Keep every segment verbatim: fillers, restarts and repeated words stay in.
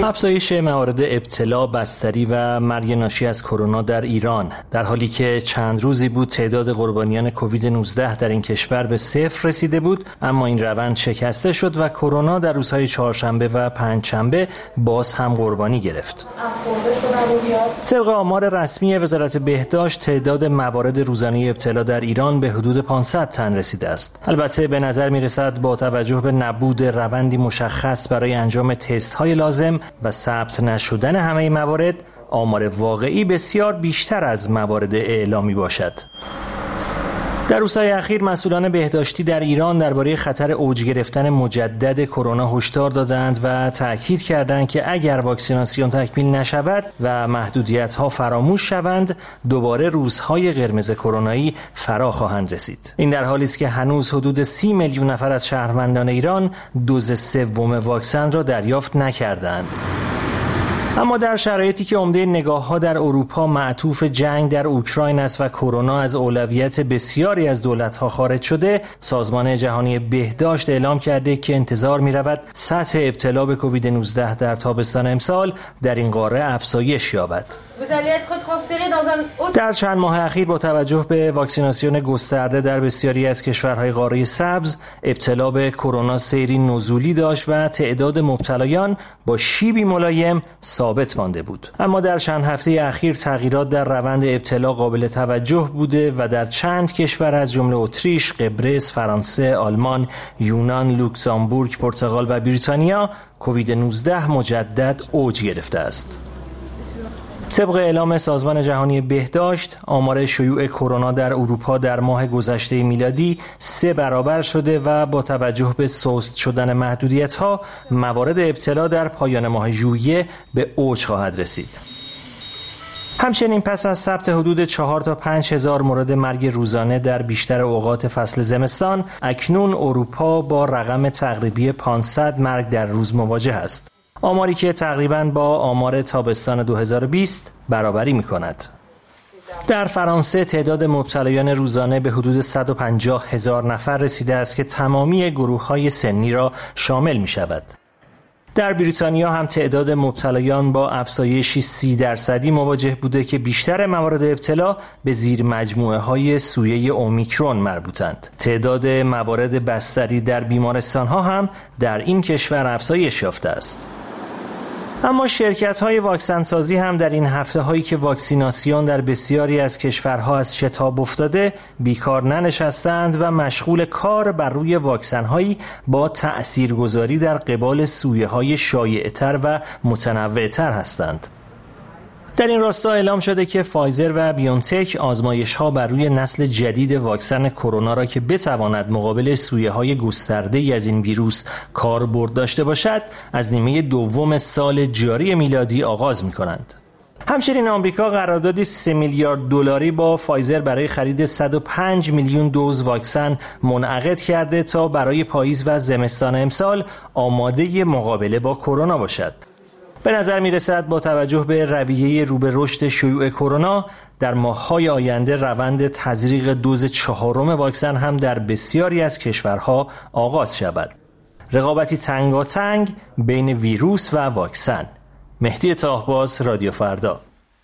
افزایش موارد ابتلا، بستری و مرگ ناشی از کرونا در ایران در حالی که چند روزی بود تعداد قربانیان کووید نوزده در این کشور به صفر رسیده بود، اما این روند شکسته شد و کرونا در روزهای چهارشنبه و پنجشنبه باز هم قربانی گرفت. طبق آمار رسمی وزارت بهداشت تعداد موارد روزانه ابتلا در ایران به حدود پانصد تن رسیده است. البته به نظر می‌رسد با توجه به نبود روندی مشخص برای انجام تست‌های لازم و ثبت نشدن همه موارد، آمار واقعی بسیار بیشتر از موارد اعلامی باشد. در روزهای اخیر مسئولان بهداشتی در ایران درباره خطر اوج گرفتن مجدد کرونا هشدار دادند و تاکید کردند که اگر واکسیناسیون تکمیل نشود و محدودیت‌ها فراموش شوند، دوباره روزهای قرمز کرونایی فرا خواهند رسید. این در حالی است که هنوز حدود سی میلیون نفر از شهروندان ایران دوز سوم واکسن را دریافت نکردند. اما در شرایطی که عمده نگاه‌ها در اروپا معطوف جنگ در اوکراین است و کرونا از اولویت بسیاری از دولت‌ها خارج شده، سازمان جهانی بهداشت اعلام کرده که انتظار می‌رود سطح ابتلا به کووید نوزده در تابستان امسال در این قاره افزایش یابد. در چند ماه اخیر با توجه به واکسیناسیون گسترده در بسیاری از کشورهای قاره سبز، ابتلا به کرونا سیری نزولی داشت و تعداد مبتلایان با شیبی ملایم ثابت مانده بود. اما در چند هفته اخیر تغییرات در روند ابتلا قابل توجه بوده و در چند کشور از جمله اتریش، قبرس، فرانسه، آلمان، یونان، لوکزامبورگ، پرتغال و بریتانیا کووید نوزده مجدد اوج گرفته است. طبق اعلام سازمان جهانی بهداشت، آمار شیوع کرونا در اروپا در ماه گذشته میلادی سه برابر شده و با توجه به سست شدن محدودیت‌ها، موارد ابتلا در پایان ماه ژوئیه به اوج خواهد رسید. همچنین پس از ثبت حدود چهار تا پنج هزار مورد مرگ روزانه در بیشتر اوقات فصل زمستان، اکنون اروپا با رقم تقریبی پانصد مرگ در روز مواجه است. آماری که تقریباً با آمار تابستان دو هزار و بیست برابری می‌کند. در فرانسه تعداد مبتلایان روزانه به حدود صد و پنجاه هزار نفر رسیده است که تمامی گروه‌های سنی را شامل می‌شود. در بریتانیا هم تعداد مبتلایان با افزایشی سی درصدی مواجه بوده که بیشتر موارد ابتلا به زیر مجموعه‌های سویه اومیکرون مربوطند. تعداد موارد بستری در بیمارستان‌ها هم در این کشور افزایش یافته است. اما شرکت‌های واکسن سازی هم در این هفته‌هایی که واکسیناسیون در بسیاری از کشورها از شتاب افتاده، بیکار ننشستند و مشغول کار بر روی واکسن‌هایی با تأثیرگذاری در قبال سویه‌های شایع‌تر و متنوع‌تر هستند. در این راستا اعلام شده که فایزر و بیونتک آزمایش‌ها بر روی نسل جدید واکسن کرونا را که بتواند مقابل سویه‌های گسترده‌ای از این ویروس کاربرد داشته باشد، از نیمه دوم سال جاری میلادی آغاز می‌کنند. همچنین آمریکا قراردادی سه میلیارد دلاری با فایزر برای خرید صد و پنج میلیون دوز واکسن منعقد کرده تا برای پاییز و زمستان امسال آماده مقابله با کرونا باشد. به نظر می رسد با توجه به رویه رو به رشد شیوع کرونا، در ماه‌های آینده روند تزریق دوز چهارم واکسن هم در بسیاری از کشورها آغاز شود. رقابتی تنگاتنگ بین ویروس و واکسن. مهدی طاهباز، رادیو فردا.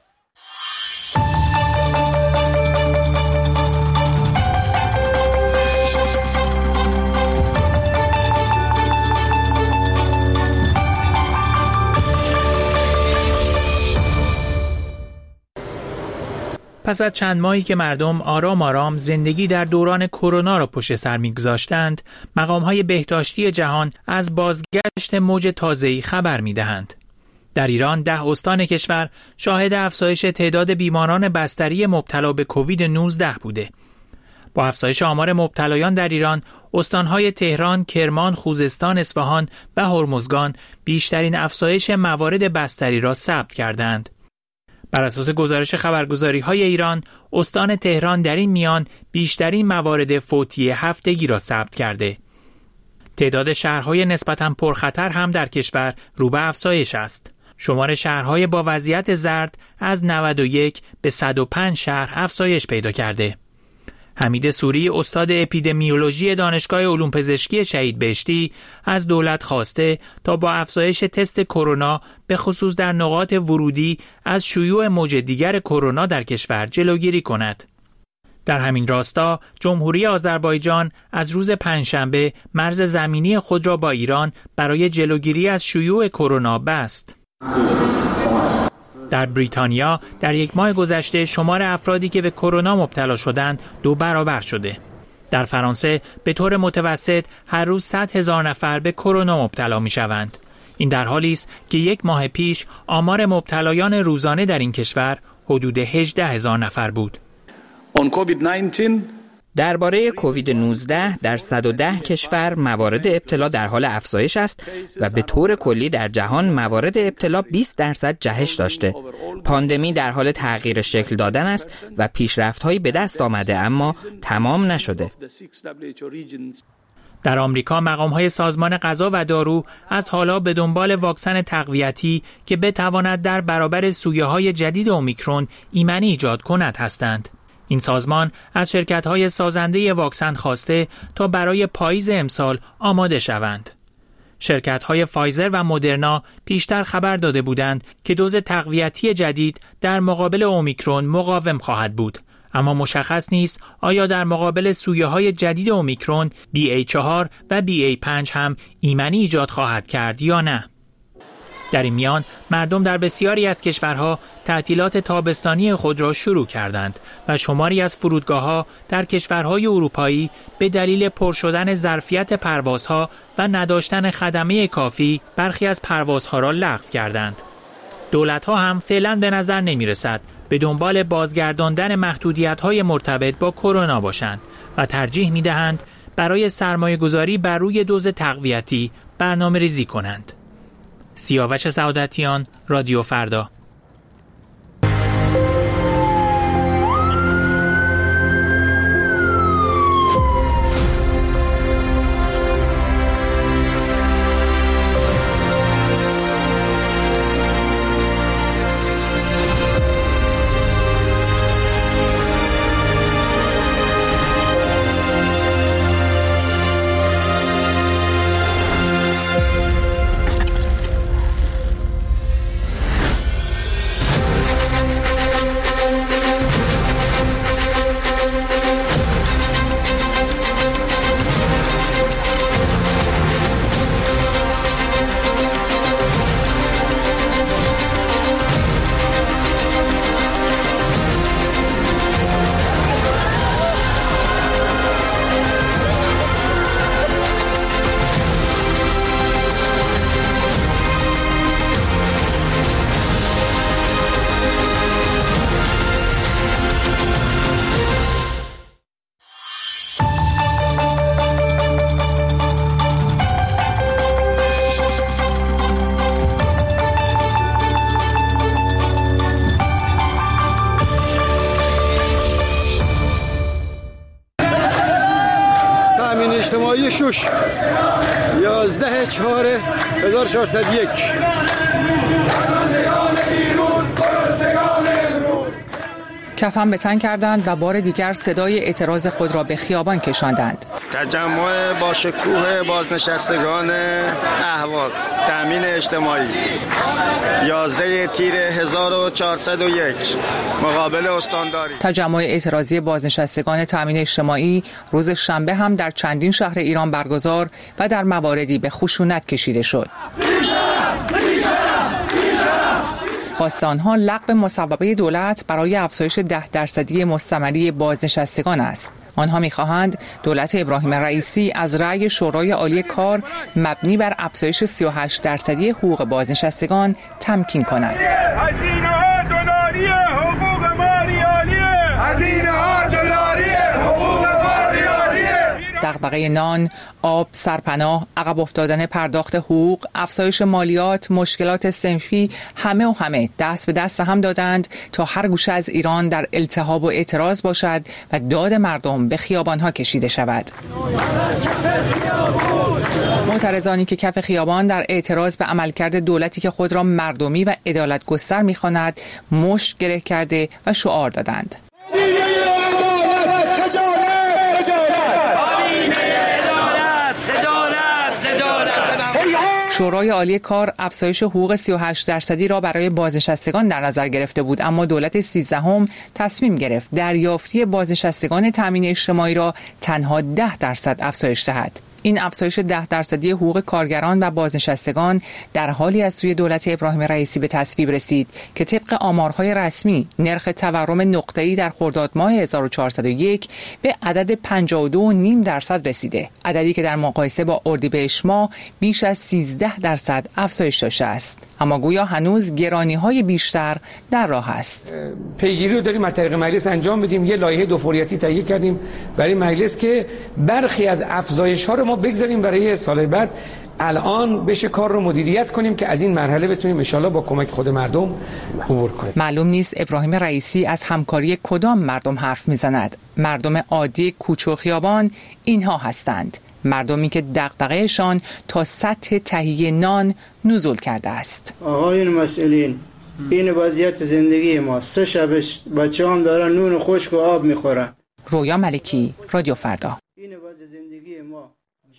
پس از چند ماهی که مردم آرام آرام زندگی در دوران کرونا را پشت سر می‌گذاشتند، مقام‌های بهداشتی جهان از بازگشت موج تازه‌ای خبر می‌دهند. در ایران ده استان کشور شاهد افزایش تعداد بیماران بستری مبتلا به کووید نوزده بوده. با افزایش آمار مبتلایان در ایران، استان‌های تهران، کرمان، خوزستان، اصفهان و هرمزگان بیشترین افزایش موارد بستری را ثبت کردند. بر اساس گزارش خبرگزاری‌های ایران، استان تهران در این میان بیشترین موارد فوتی هفتگی را ثبت کرده. تعداد شهرهای نسبتاً پرخطر هم در کشور رو به افزایش است. شمار شهرهای با وضعیت زرد از نود و یک به صد و پنج شهر افزایش پیدا کرده. حمید سوری استاد اپیدمیولوژی دانشگاه علوم پزشکی شهید بهشتی از دولت خواسته تا با افزایش تست کرونا به خصوص در نقاط ورودی از شیوع موج دیگر کرونا در کشور جلوگیری کند. در همین راستا جمهوری آذربایجان از روز پنجشنبه مرز زمینی خود را با ایران برای جلوگیری از شیوع کرونا بست. در بریتانیا در یک ماه گذشته شمار افرادی که به کرونا مبتلا شدند دو برابر شده. در فرانسه به طور متوسط هر روز صد هزار نفر به کرونا مبتلا می شوند. این در حالی است که یک ماه پیش آمار مبتلایان روزانه در این کشور حدود هجده هزار نفر بود. درباره کووید نوزده در صد و ده کشور موارد ابتلا در حال افزایش است و به طور کلی در جهان موارد ابتلا بیست درصد جهش داشته. پاندمی در حال تغییر شکل دادن است و پیشرفت‌هایی به دست آمده اما تمام نشده. در آمریکا مقام‌های سازمان غذا و دارو از حالا به دنبال واکسن تقویتی که بتواند در برابر سویه‌های جدید اومیکرون ایمنی ایجاد کند هستند. این سازمان از شرکت‌های سازنده واکسن خواسته تا برای پاییز امسال آماده شوند. شرکت‌های فایزر و مدرنا پیشتر خبر داده بودند که دوز تقویتی جدید در مقابل اومیکرون مقاوم خواهد بود، اما مشخص نیست آیا در مقابل سویه‌های جدید اومیکرون بی ای چهار و بی ای پنج هم ایمنی ایجاد خواهد کرد یا نه. در این میان مردم در بسیاری از کشورها تعطیلات تابستانی خود را شروع کردند و شماری از فرودگاه‌ها در کشورهای اروپایی به دلیل پر شدن ظرفیت پروازها و نداشتن خدمه کافی برخی از پروازها را لغو کردند. دولت‌ها هم فعلا به نظر نمی‌رسد به دنبال بازگرداندن محدودیت‌های مرتبط با کرونا باشند و ترجیح می‌دهند برای سرمایه‌گذاری بر روی دوز تقویتی برنامه‌ریزی کنند. سیاوش سعادتیان، رادیو فردا. اجتماعی شوش یازده چهار هزار و چهارصد و یک. کفن به تن کردند و بار دیگر صدای اعتراض خود را به خیابان کشاندند. تجمع با شکوه بازنشستگان اهواز تامین اجتماعی یازده تیر هزار و چهارصد و یک مقابل استانداری. تجمع اعتراضی بازنشستگان تامین اجتماعی روز شنبه هم در چندین شهر ایران برگزار و در مواردی به خشونت کشیده شد. خواست آنها لغو مصوبه دولت برای افزایش ده درصدی مستمری بازنشستگان است. آنها می‌خواهند دولت ابراهیم رئیسی از رأی شورای عالی کار مبنی بر افزایش سی و هشت درصدی حقوق بازنشستگان تمکین کند. هزینه‌ها دلاری حقوق ما ریالیه. هزینه‌ها دلاری حقوق ما ریالیه. دغدغه نان، آب، سرپناه، عقب افتادن پرداخت حقوق، افزایش مالیات، مشکلات صنفی، همه و همه دست به دست هم دادند تا هر گوشه از ایران در التهاب و اعتراض باشد و داد مردم به خیابانها کشیده شود. معترضانی که کف خیابان در اعتراض به عملکرد دولتی که خود را مردمی و عدالت گستر می‌خواند، مشت گره کرده و شعار دادند. شورای عالی کار افزایش حقوق سی و هشت درصدی را برای بازنشستگان در نظر گرفته بود، اما دولت سیزدهم تصمیم گرفت دریافتی بازنشستگان تامین اجتماعی را تنها ده درصد افزایش دهد. این افزایش ده درصدی حقوق کارگران و بازنشستگان در حالی از سوی دولت ابراهیم رئیسی به تصویب رسید که طبق آمارهای رسمی نرخ تورم نقطه‌ای در خرداد ماه هزار و چهارصد و یک به عدد پنجاه و دو و نیم درصد رسیده، عددی که در مقایسه با اردیبهشت ماه بیش از سیزده درصد افزایش داشته است. اما گویا هنوز گرانی‌های بیشتر در راه است. پیگیری رو داریم از طریق مجلس انجام میدیم. یه لایحه دو فوریتی تهیه کردیم برای مجلس که برخی از افزایش‌ها رو ما بگذاریم برای سال بعد. الان بشه کار رو مدیریت کنیم که از این مرحله بتونیم ان شاءالله با کمک خود مردم عبور کنیم. معلوم نیست ابراهیم رئیسی از همکاری کدام مردم حرف میزند. مردم عادی کوچه و خیابان اینها هستند، مردمی که دغدغه‌شان تا سطح تهیه نان نزول کرده است. آقایون مسئولین، این وضعیت زندگی ما. سه شبش بچه‌ام دارن نون خشک و آب میخورن. رویا ملکی، رادیو فردا. این وضع زندگی ما.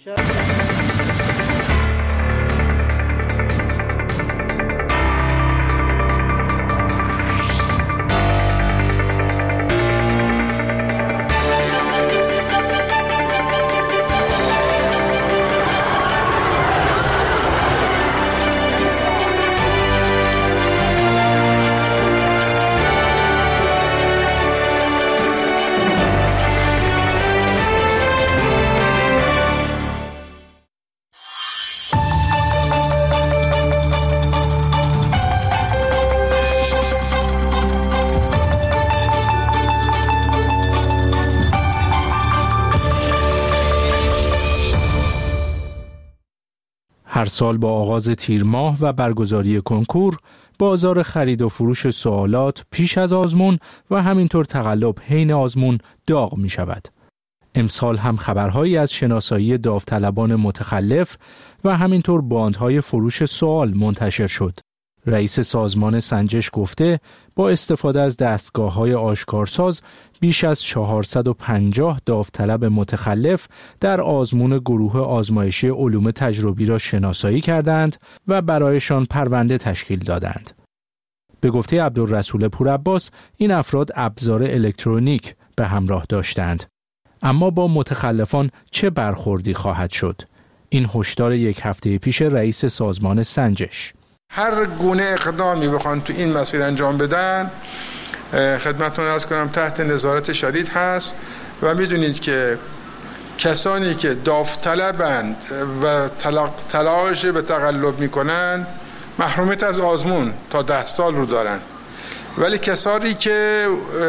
هر سال با آغاز تیر ماه و برگزاری کنکور، بازار خرید و فروش سوالات پیش از آزمون و همینطور تقلب حین آزمون داغ می شود. امسال هم خبرهایی از شناسایی داوطلبان متخلف و همینطور باندهای فروش سوال منتشر شد. رئیس سازمان سنجش گفته با استفاده از دستگاه‌های آشکارساز بیش از چهارصد و پنجاه داوطلب متخلف در آزمون گروه آزمایشی علوم تجربی را شناسایی کردند و برایشان پرونده تشکیل دادند. به گفته عبدالرسول پورعباس این افراد ابزار الکترونیک به همراه داشتند. اما با متخلفان چه برخوردی خواهد شد؟ این هشدار یک هفته پیش رئیس سازمان سنجش. هر گونه اقدامی بخوان تو این مسیر انجام بدن خدمتتون عرض کنم تحت نظارت شدید هست و میدونید که کسانی که داوطلبند و تلاش به تقلب میکنن محرومیت از آزمون تا ده سال رو دارن، ولی کسانی که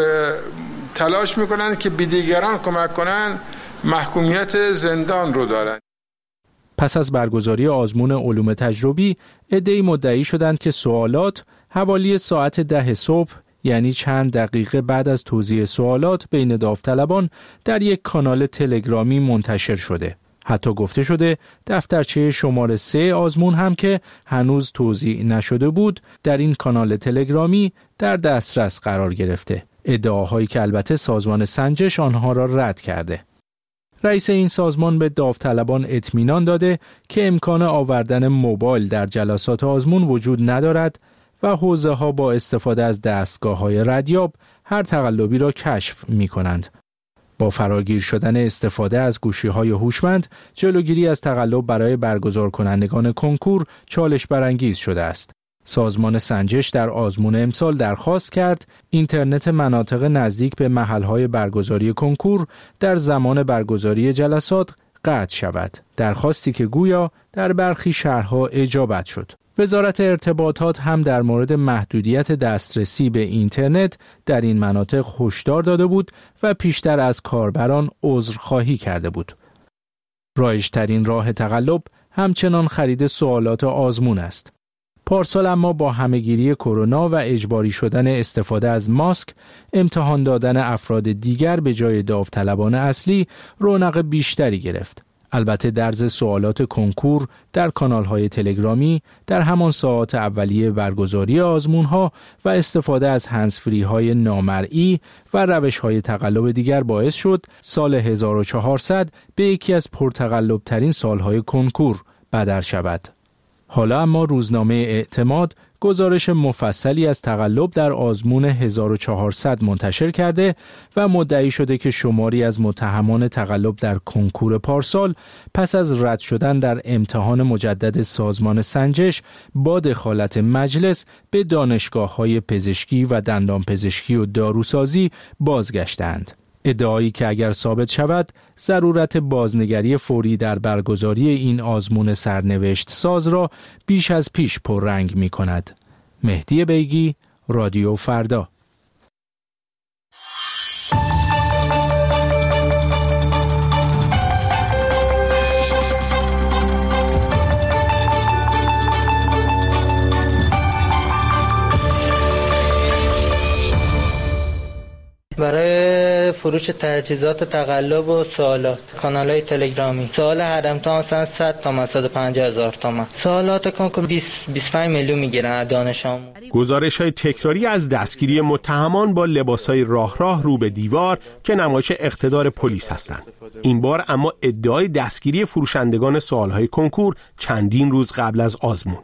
تلاش میکنن که به دیگران کمک کنن محکومیت زندان رو دارن. پس از برگزاری آزمون علوم تجربی، عده‌ای مدعی شدند که سوالات حوالی ساعت ده صبح، یعنی چند دقیقه بعد از توزیع سوالات بین داوطلبان، در یک کانال تلگرامی منتشر شده. حتی گفته شده دفترچه شماره سه آزمون هم که هنوز توزیع نشده بود، در این کانال تلگرامی در دسترس قرار گرفته. ادعاهایی که البته سازمان سنجش آنها را رد کرده. رئیس این سازمان به داوطلبان اطمینان داده که امکان آوردن موبایل در جلسات آزمون وجود ندارد و حوزه‌ها با استفاده از دستگاه‌های ردیاب هر تقلبی را کشف می‌کنند. با فراگیر شدن استفاده از گوشی‌های هوشمند، جلوگیری از تقلب برای برگزار کنندگان کنکور چالش برانگیز شده است. سازمان سنجش در آزمون امسال درخواست کرد اینترنت مناطق نزدیک به محل‌های برگزاری کنکور در زمان برگزاری جلسات قطع شود. درخواستی که گویا در برخی شهرها اجابت شد. وزارت ارتباطات هم در مورد محدودیت دسترسی به اینترنت در این مناطق هشدار داده بود و پیشتر از کاربران عذرخواهی کرده بود. رایج‌ترین راه تقلب همچنان خرید سوالات آزمون است. پارسال اما با همهگیری کرونا و اجباری شدن استفاده از ماسک، امتحان دادن افراد دیگر به جای داوطلبان اصلی رونق بیشتری گرفت. البته درز سوالات کنکور در کانال‌های تلگرامی در همان ساعات اولیه برگزاری آزمون‌ها و استفاده از هندزفری‌های نامرئی و روش‌های تقلب دیگر باعث شد سال هزار و چهارصد به یکی از پرتقلب‌ترین سال‌های کنکور بدل شود. حالا اما روزنامه اعتماد گزارش مفصلی از تقلب در آزمون هزار و چهارصد منتشر کرده و مدعی شده که شماری از متهمان تقلب در کنکور پارسال پس از رد شدن در امتحان مجدد سازمان سنجش با دخالت مجلس به دانشگاه‌های پزشکی و دندانپزشکی و داروسازی بازگشتند. ادعایی که اگر ثابت شود ضرورت بازنگری فوری در برگزاری این آزمون سرنوشت ساز را بیش از پیش پررنگ می کند. مهدی بیگی، رادیو فردا. برای فروش تجهیزات تقلب و سوالات کانال‌های تلگرامی سوال هرم‌تان مثلا صد تومن صد و پنجاه هزار تومن، سوالات کنکور بیست بیست و پنج میلیون میگیرن دانش آموز. گزارش‌های تکراری از دستگیری متهمان با لباس‌های راه راه رو به دیوار که نمایش اقتدار پلیس هستند. این بار اما ادعای دستگیری فروشندگان سوال‌های کنکور چندین روز قبل از آزمون.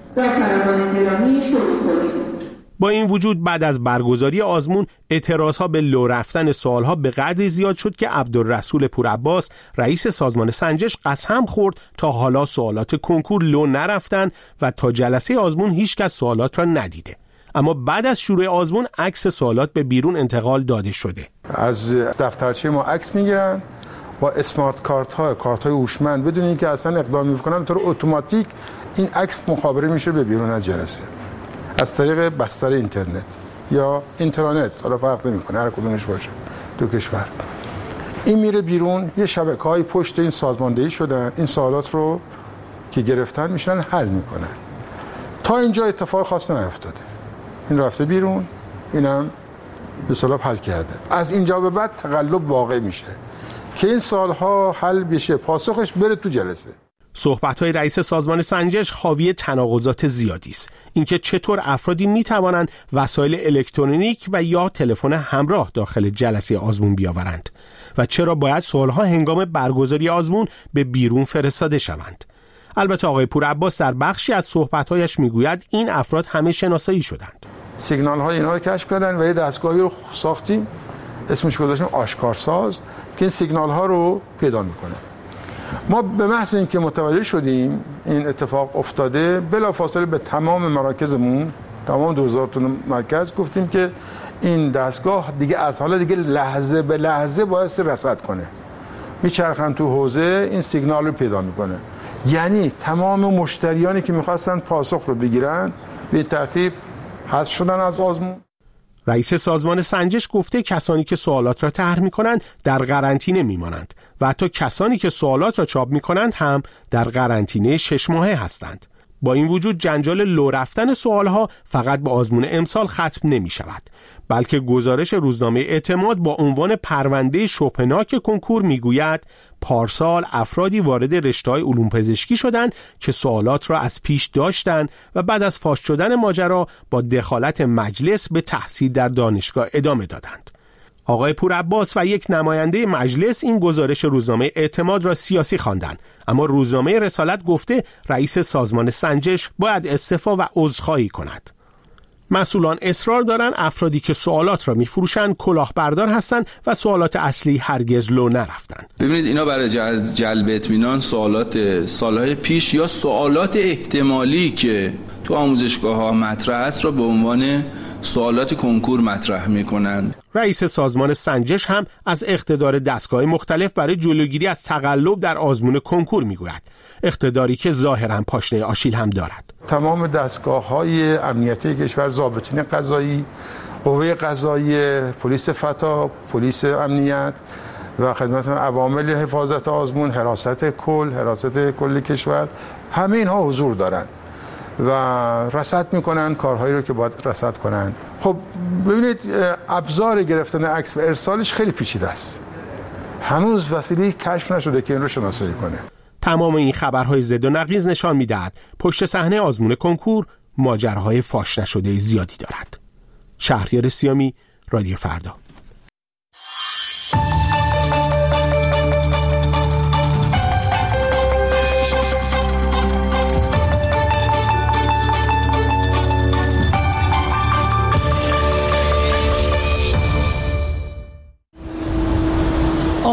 با این وجود بعد از برگزاری آزمون اعتراضها به لو رفتن سوالها به قدری زیاد شد که عبدالرسول پورعباس رئیس سازمان سنجش قسم خورد تا حالا سوالات کنکور لو نرفتن و تا جلسه آزمون هیچ کس سوالات را ندیده. اما بعد از شروع آزمون عکس سوالات به بیرون انتقال داده شده. از دفترچه ما عکس میگیرن با اسمارت کارت ها کارت های هوشمند بدون اینکه اصلا اقدام میکنن طور اتوماتیک این عکس مخابره میشه به بیرون از جلسه از طریق بستر اینترنت یا اینترنت، حالا فرق نمیکنه هر کدومش باشه دو کشور. این میره بیرون، یه شبکه‌های پشت این سازماندهی شدن، این سوالات رو که گرفتن میشن حل میکنن. تا اینجا اتفاق خاص نیفتاده. این رفته بیرون، اینم به اصطلاح حل کرده. از اینجا به بعد تقلب واقع میشه که این سالها حل بشه، پاسخش بره تو جلسه. صحبت‌های رئیس سازمان سنجش حاوی تناقضات زیادی است. اینکه چطور افرادی می‌توانند وسایل الکترونیک و یا تلفن همراه داخل جلسه آزمون بیاورند و چرا باید سوال‌ها هنگام برگزاری آزمون به بیرون فرستاده شوند. البته آقای پورعباس در بخشی از صحبت‌هایش می‌گوید این افراد همه شناسایی شدند. سیگنال‌های اینا رو کشف کردن و یه دستگاهی رو ساختیم، اسمش گذاشتیم آشکارساز، که این سیگنال‌ها رو پیدا می‌کنه. ما به محض اینکه متوجه شدیم این اتفاق افتاده بلافاصله به تمام مراکزمون، تمام دو هزار تا مرکز گفتیم که این دستگاه دیگه از حالا دیگه لحظه به لحظه باید رصد کنه، میچرخن تو حوزه این سیگنال رو پیدا میکنه. یعنی تمام مشتریانی که میخواستن پاسخ رو بگیرن به ترتیب حذف شدن از آزمون. رئیس سازمان سنجش گفته کسانی که سوالات را طرح می‌کنند در قرنطینه می‌مانند و حتی کسانی که سوالات را چاپ می‌کنند هم در قرنطینه شش ماهه هستند. با این وجود جنجال لو رفتن سوالها فقط به آزمون امسال ختم نمی‌شود، بلکه گزارش روزنامه اعتماد با عنوان پرونده شبهناک کنکور میگوید پارسال افرادی وارد رشته‌های علوم پزشکی شدند که سوالات را از پیش داشتند و بعد از فاش شدن ماجرا با دخالت مجلس به تحصیل در دانشگاه ادامه دادند. آقای پورعباس و یک نماینده مجلس این گزارش روزنامه اعتماد را سیاسی خواندند، اما روزنامه رسالت گفته رئیس سازمان سنجش باید استعفا و عذرخواهی کند. مسئولان اصرار دارند افرادی که سوالات را می‌فروشند کلاهبردار هستند و سوالات اصلی هرگز لو نرفتند. ببینید اینا برای جلب اطمینان سوالات سالهای پیش یا سوالات احتمالی که تو آموزشگاه‌ها مطرح است را به عنوان سوالات کنکور مطرح می‌کنند. رئیس سازمان سنجش هم از اقتدار دستگاه مختلف برای جلوگیری از تقلب در آزمون کنکور میگوید، اقتداری که ظاهراً پاشنه آشیل هم دارد. تمام دستگاه‌های امنیتی کشور، ضابطین قضایی، قوه قضایی، پلیس فتا، پلیس امنیت و خدمات عوامل حفاظت آزمون، حراست کل، حراست کل کشور، همه اینها حضور دارند و رصد میکنن کارهایی رو که باید رصد کنن. خب ببینید ابزار گرفتن عکس و ارسالش خیلی پیچیده است، هنوز وسیله کشف نشده که این رو شناسایی کنه. تمام این خبرهای زد و نقیض نشان میدهد پشت صحنه آزمون کنکور ماجراهای فاش نشده زیادی دارد. شهریار سیامی، رادیو فردا.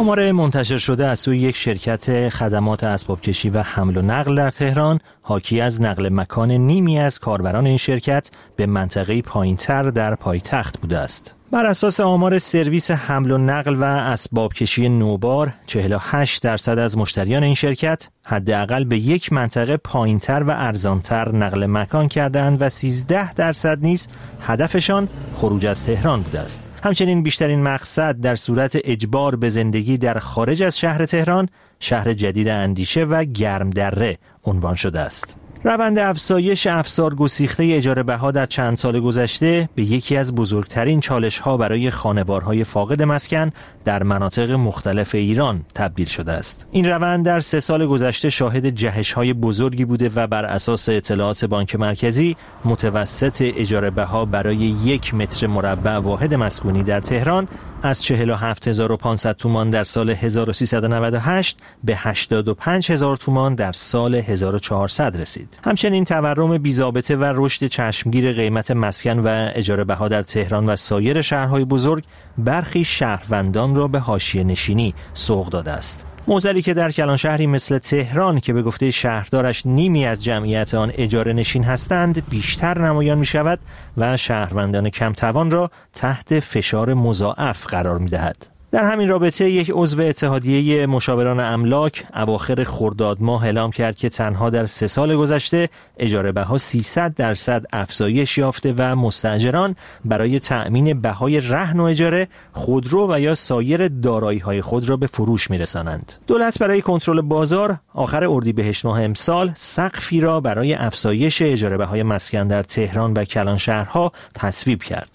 آمار منتشر شده از سوی یک شرکت خدمات اسبابکشی و حمل و نقل در تهران حاکی از نقل مکان نیمی از کاربران این شرکت به منطقه پایین‌تر در پایتخت بوده است. بر اساس آمار سرویس حمل و نقل و اسبابکشی نوبار، چهل و هشت درصد از مشتریان این شرکت حداقل به یک منطقه پایین‌تر و ارزان‌تر نقل مکان کردند و سیزده درصد نیز هدفشان خروج از تهران بوده است. همچنین بیشترین مقصد در صورت اجبار به زندگی در خارج از شهر تهران، شهر جدید اندیشه و گرمدره عنوان شده است. روند افزایش افسار گسیخته اجاره بها در چند سال گذشته به یکی از بزرگترین چالش‌ها برای خانوارهای فاقد مسکن در مناطق مختلف ایران تبدیل شده است. این روند در سه سال گذشته شاهد جهش‌های بزرگی بوده و بر اساس اطلاعات بانک مرکزی متوسط اجاره بها برای یک متر مربع واحد مسکونی در تهران از چهل و هفت هزار و پانصد تومان در سال هزار و سیصد و نود و هشت به هشتاد و پنج هزار تومان در سال هزار و چهارصد رسید. همچنین تورم بی‌ضابطه و رشد چشمگیر قیمت مسکن و اجاره بها در تهران و سایر شهرهای بزرگ برخی شهروندان را به حاشیه نشینی سوق داده است. معضلی که در کلان شهری مثل تهران که به گفته شهردارش نیمی از جمعیت آن اجاره نشین هستند بیشتر نمایان می شود و شهروندان کم توان را تحت فشار مضاعف قرار می دهد. در همین رابطه یک عضو اتحادیه مشاوران املاک اواخر خرداد ماه اعلام کرد که تنها در سه سال گذشته اجاره بها سیصد درصد افزایش یافته و مستاجران برای تأمین بهای رهن و اجاره خودرو و یا سایر دارایی‌های خود را به فروش می‌رسانند. دولت برای کنترل بازار آخر اردیبهشت ماه امسال سقفی را برای افزایش اجاره بهای مسکن در تهران و کلان شهرها تصویب کرد.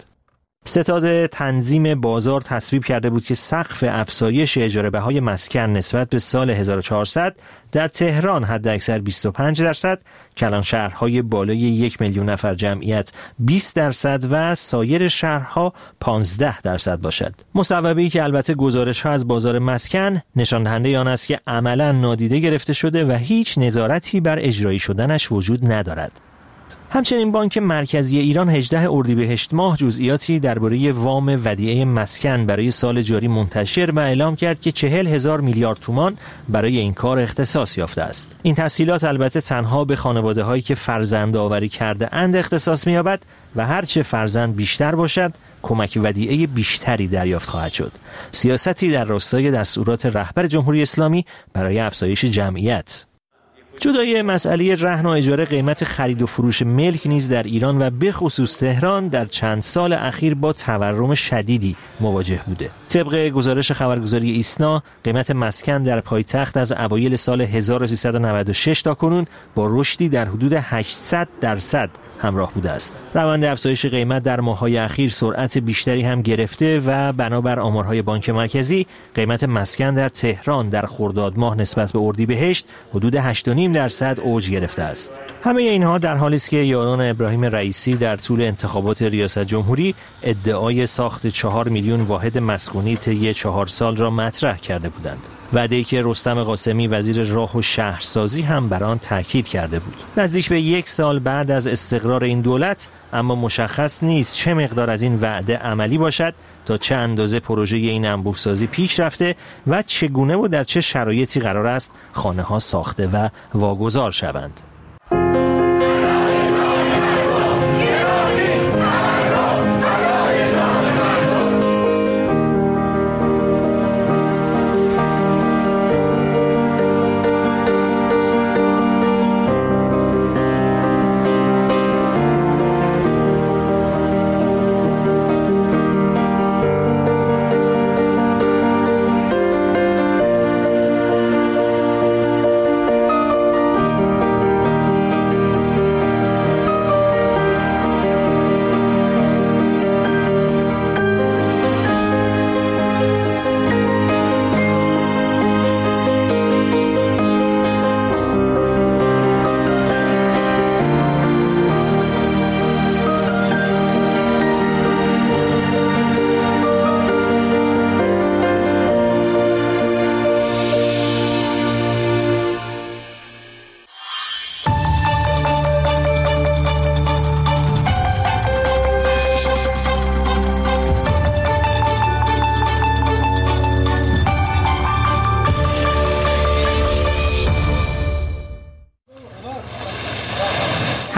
ستاد تنظیم بازار تصویب کرده بود که سقف افزایش اجاره بهای مسکن نسبت به سال هزار و چهارصد در تهران حداکثر بیست و پنج درصد، کلان شهرهای بالای یک میلیون نفر جمعیت بیست درصد و سایر شهرها پانزده درصد باشد. مصوبه‌ای که البته گزارش‌ها از بازار مسکن نشان دهنده آن است که عملاً نادیده گرفته شده و هیچ نظارتی بر اجرایی شدنش وجود ندارد. همچنین بانک مرکزی ایران هجدهم اردیبهشت ماه جزئیاتی درباره وام ودیعه مسکن برای سال جاری منتشر و اعلام کرد که چهل هزار میلیارد تومان برای این کار اختصاص یافته است. این تسهیلات البته تنها به خانواده‌هایی که فرزند آوری کرده اند اختصاص می‌یابد و هرچه فرزند بیشتر باشد کمک ودیعه بیشتری دریافت خواهد شد. سیاستی در راستای دستورات رهبر جمهوری اسلامی برای افزایش جمعیت. جدای مسئله رهن و اجاره، قیمت خرید و فروش ملک نیز در ایران و به خصوص تهران در چند سال اخیر با تورم شدیدی مواجه بوده. طبق گزارش خبرگزاری ایسنا، قیمت مسکن در پایتخت از اوایل سال هزار و سیصد و نود و شش تا کنون با رشدی در حدود هشتصد درصد همراه بوده است. روند افزایش قیمت در ماه‌های اخیر سرعت بیشتری هم گرفته و بنابر آمارهای بانک مرکزی قیمت مسکن در تهران در خرداد ماه نسبت به اردیبهشت حدود هشت و نیم درصد اوج گرفته است. همه اینها در حالی است که یاران ابراهیم رئیسی در طول انتخابات ریاست جمهوری ادعای ساخت چهار میلیون واحد مسکونی طی چهار سال را مطرح کرده بودند. وعده‌ای که رستم قاسمی وزیر راه و شهرسازی هم بر آن تاکید کرده بود. نزدیک به یک سال بعد از استقرار این دولت اما مشخص نیست چه مقدار از این وعده عملی باشد، تا چه اندازه پروژه این انبوه‌سازی پیش رفته و چگونه و در چه شرایطی قرار است خانه‌ها ساخته و واگذار شوند.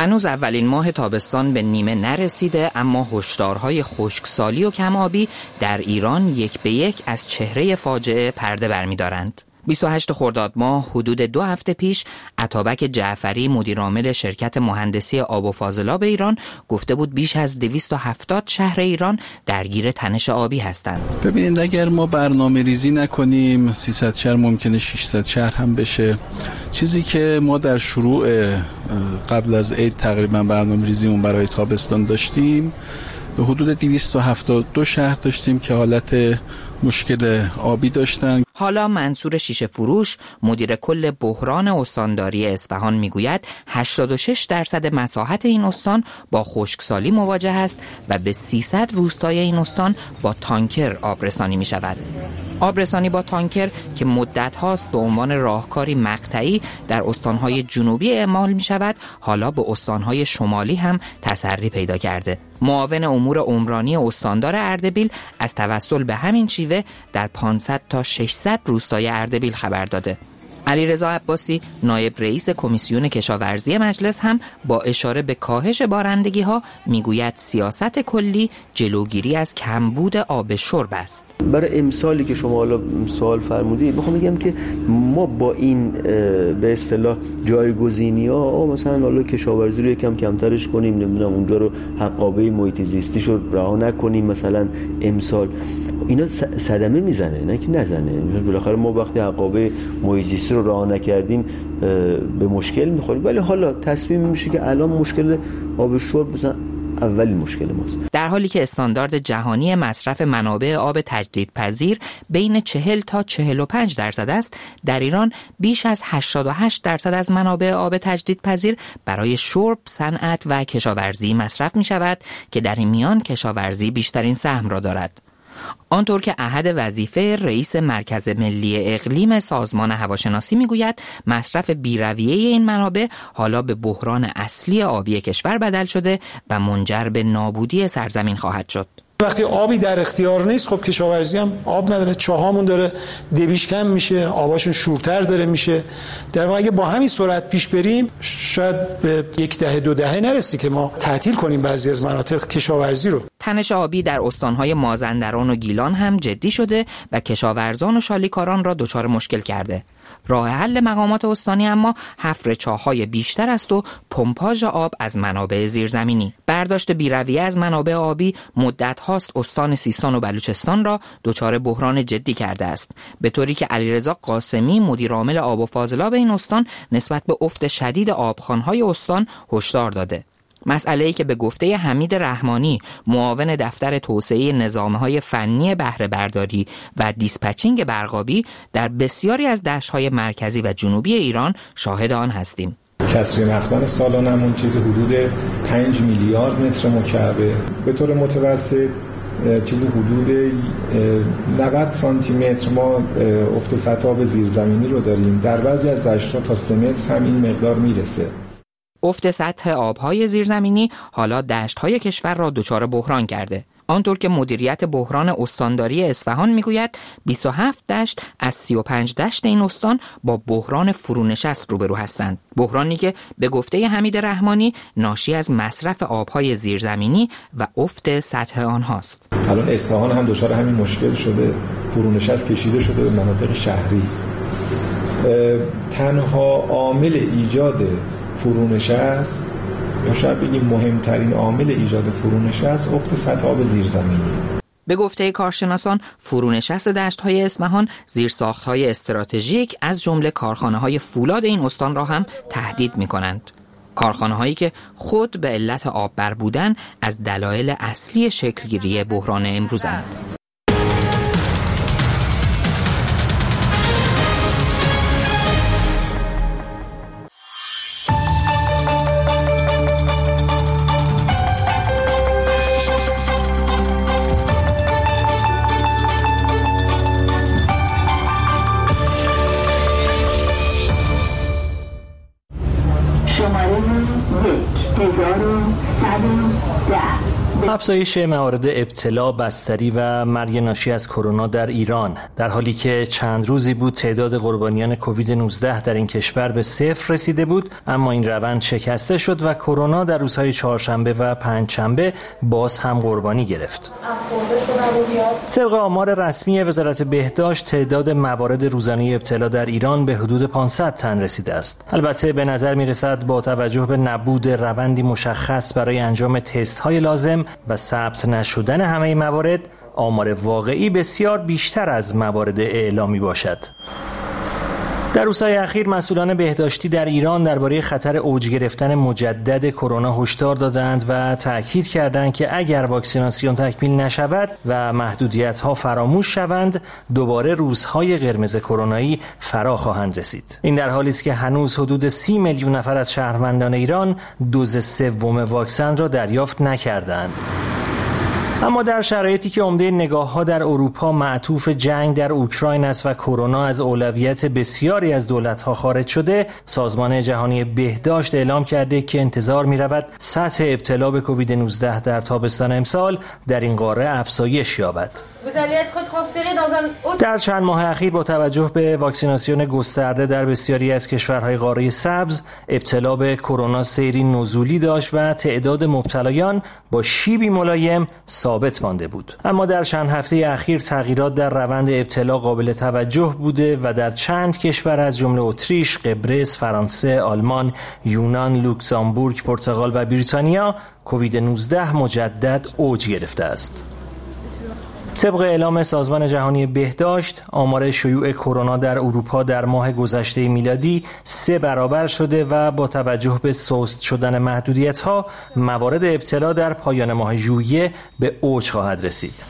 هنوز اولین ماه تابستان به نیمه نرسیده، اما هشدارهای خشکسالی و کم‌آبی در ایران یک به یک از چهره فاجعه پرده برمی‌دارند. بیست و هشتم خرداد ماه حدود دو هفته پیش عطابک جعفری مدیرعامل شرکت مهندسی آب و فاضلاب ایران گفته بود بیش از دویست و هفتاد شهر ایران درگیر تنش آبی هستند. ببینید اگر ما برنامه ریزی نکنیم سیصد شهر ممکنه ششصد شهر هم بشه. چیزی که ما در شروع قبل از عید تقریبا برنامه ریزیمون برای تابستان داشتیم حدود دویست و هفتاد و دو شهر داشتیم که حالت مشکل آبی داشتن. حالا منصور شیشه فروش مدیر کل بحران استانداری اصفهان میگوید هشتاد و شش درصد مساحت این استان با خشکسالی مواجه است و به سیصد روستای این استان با تانکر آبرسانی می شود. آبرسانی با تانکر که مدت هاست به عنوان راهکاری مقطعی در استانهای جنوبی اعمال می شود، حالا به استانهای شمالی هم تسری پیدا کرده. معاون امور عمرانی استاندار اردبیل از توسل به همین شیوه در پانصد تا ششصد روستای اردبیل خبر داده. علیرضا عباسی نایب رئیس کمیسیون کشاورزی مجلس هم با اشاره به کاهش بارندگی ها میگوید سیاست کلی جلوگیری از کمبود آب شرب است. برای امسالی که شما حالا سوال فرمودید میخوام بگم که ما با این به اصطلاح جایگزینی ها مثلا حالا کشاورزی رو یکم کمترش کنیم، نمیدونم اونجا رو حقابه محیط زیستی رو رها نکنیم، مثلا امسال اینا صدمه میزنه نه که نزنه. بالاخره ما وقتی حقابه محیط زیستی رو رها نکردیم به مشکل میخوریم، ولی حالا تصمیم میشه که الان مشکل آب شرب مثلا اولین مشکل ماست. در حالی که استاندارد جهانی مصرف منابع آب تجدیدپذیر بین چهل تا چهل و پنج درصد است، در ایران بیش از هشتاد و هشت درصد از منابع آب تجدیدپذیر برای شرب، صنعت و کشاورزی مصرف می شود که در این میان کشاورزی بیشترین سهم را دارد. آنطور که احد وظیفه رئیس مرکز ملی اقلیم سازمان هواشناسی میگوید مصرف بی‌رویه این منابع حالا به بحران اصلی آبی کشور بدل شده و منجر به نابودی سرزمین خواهد شد. وقتی آبی در اختیار نیست خب کشاورزی هم آب نداره، چاهامون داره دبیش کم میشه، آباشون شورتر داره میشه. در واقع اگه با همین سرعت پیش بریم شاید به یک دهه دو دهه نرسی که ما تعطیل کنیم بعضی از مناطق کشاورزی رو. تنش آبی در استانهای مازندران و گیلان هم جدی شده و کشاورزان و شالیکاران را دچار مشکل کرده. راه حل مقامات استانی اما حفر چاه‌های بیشتر است و پمپاژ آب از منابع زیرزمینی. برداشت بی‌رویه از منابع آبی مدت هاست استان سیستان و بلوچستان را دچار بحران جدی کرده است، به طوری که علیرضا قاسمی مدیرعامل آب و فاضلاب این استان نسبت به افت شدید آبخوان‌های استان هشدار داده. مسئله‌ای که به گفته حمید رحمانی معاون دفتر توسعه نظام‌های فنی بهره برداری و دیسپچینگ برقابی در بسیاری از دشت‌های مرکزی و جنوبی ایران شاهد آن هستیم. کسری مخزن سالانمون چیز حدود پنج میلیارد متر مکعب، به طور متوسط چیز حدود نود سانتی متر ما افت سطح آب زیرزمینی رو داریم. در بعضی از دشت‌ها تا سه متر هم این مقدار میرسه. افت سطح آبهای زیرزمینی حالا دشت‌های کشور را دچار بحران کرده. آنطور که مدیریت بحران استانداری اصفهان میگوید بیست و هفت دشت از سی و پنج دشت این استان با بحران فرونشست روبرو هستند. بحرانی که به گفته حمید رحمانی ناشی از مصرف آبهای زیرزمینی و افت سطح آنهاست. الان اصفهان هم دچار همین مشکل شده، فرونشست کشیده شده به مناطق شهری. تنها عامل ایجاد فرونشست یا شاید بگیم مهمترین عامل ایجاد فرونشست افت سطح آب زیرزمینی. به گفته کارشناسان فرونشست دشت‌های اصفهان زیرساخت‌های استراتژیک از جمله کارخانه‌های فولاد این استان را هم تهدید می‌کنند. کارخانه‌هایی که خود به علت آب بر بودن از دلایل اصلی شکلگیری بحران امروزند. افزایش موارد ابتلا، بستری و مرگ ناشی از کرونا در ایران در حالی که چند روزی بود تعداد قربانیان کووید نوزده در این کشور به صفر رسیده بود، اما این روند شکسته شد و کرونا در روزهای چهارشنبه و پنجشنبه باز هم قربانی گرفت. طبق آمار رسمی وزارت بهداشت تعداد موارد روزانه ابتلا در ایران به حدود پانصد تن رسیده است. البته به نظر می‌رسد با توجه به نبود روندی مشخص برای انجام تست‌های لازم و ثبت نشدن همه موارد، آمار واقعی بسیار بیشتر از موارد اعلامی باشد. در روزهای اخیر مسئولان بهداشتی در ایران درباره خطر اوج گرفتن مجدد کرونا هشدار دادند و تاکید کردند که اگر واکسیناسیون تکمیل نشود و محدودیت‌ها فراموش شوند، دوباره روزهای قرمز کرونایی فرا خواهند رسید. این در حالی است که هنوز حدود سی میلیون نفر از شهروندان ایران دوز سوم واکسن را دریافت نکردند. اما در شرایطی که عمده نگاه‌ها در اروپا معطوف جنگ در اوکراین است و کرونا از اولویت بسیاری از دولت‌ها خارج شده، سازمان جهانی بهداشت اعلام کرده که انتظار می‌رود سطح ابتلا به کووید نوزده در تابستان امسال در این قاره افزایش یابد. در چند ماه اخیر با توجه به واکسیناسیون گسترده در بسیاری از کشورهای قاره سبز، ابتلا به کرونا سیری نزولی داشت و تعداد مبتلایان با شیبی ملایم ثابت مانده بود. اما در چند هفته اخیر تغییرات در روند ابتلا قابل توجه بوده و در چند کشور از جمله اتریش، قبرس، فرانسه، آلمان، یونان، لوکزامبورگ، پرتغال و بریتانیا کووید نوزده مجدد اوج گرفته است. طبق اعلام سازمان جهانی بهداشت، آمار شیوع کرونا در اروپا در ماه گذشته میلادی سه برابر شده و با توجه به سست شدن محدودیت‌ها، موارد ابتلا در پایان ماه ژوئیه به اوج خواهد رسید.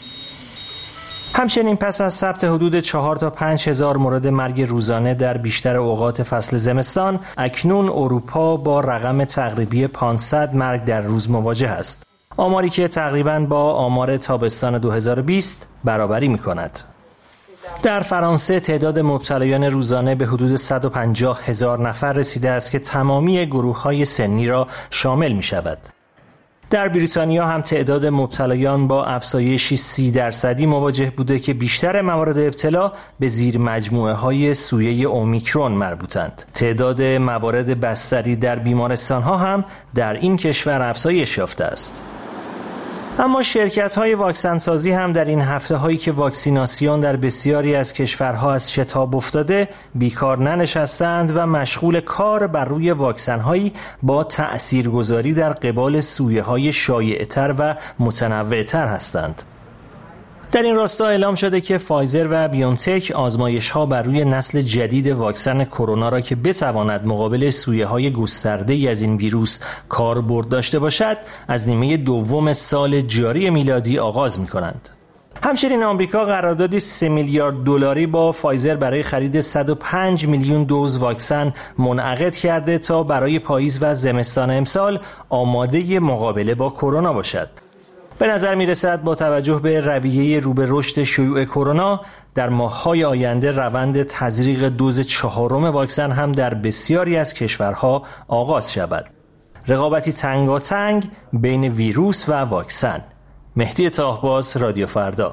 همچنین پس از ثبت حدود چهار تا پنج هزار مورد مرگ روزانه در بیشتر اوقات فصل زمستان، اکنون اروپا با رقم تقریبی پانصد مرگ در روز مواجه است. آماری که تقریباً با آمار تابستان دو هزار و بیست برابری می‌کند. در فرانسه تعداد مبتلایان روزانه به حدود صد و پنجاه هزار نفر رسیده است که تمامی گروه‌های سنی را شامل می‌شود. در بریتانیا هم تعداد مبتلایان با افزایشی سی درصدی مواجه بوده که بیشتر موارد ابتلا به زیر مجموعه‌های سویه اومیکرون مربوطند. تعداد موارد بستری در بیمارستان‌ها هم در این کشور افزایش یافته است. اما شرکت‌های واکسن‌سازی هم در این هفته‌هایی که واکسیناسیون در بسیاری از کشورها از شتاب افتاده، بیکار ننشستند و مشغول کار بر روی واکسن‌هایی با تأثیرگذاری در قبال سویه‌های شایع‌تر و متنوع‌تر هستند. در این راستا اعلام شده که فایزر و بیونتک آزمایش‌ها بر روی نسل جدید واکسن کرونا را که بتواند مقابل سویه‌های گسترده‌ای از این ویروس کاربرد داشته باشد، از نیمه دوم سال جاری میلادی آغاز می‌کنند. همچنین آمریکا قراردادی سه میلیارد دلاری با فایزر برای خرید صد و پنج میلیون دوز واکسن منعقد کرده تا برای پاییز و زمستان امسال آماده مقابله با کرونا باشد. به نظر می رسد با توجه به رویه رو به رشد شیوع کرونا، در ماه‌های آینده روند تزریق دوز چهارم واکسن هم در بسیاری از کشورها آغاز شود. رقابتی تنگاتنگ بین ویروس و واکسن. مهدی طاهباز، رادیو فردا.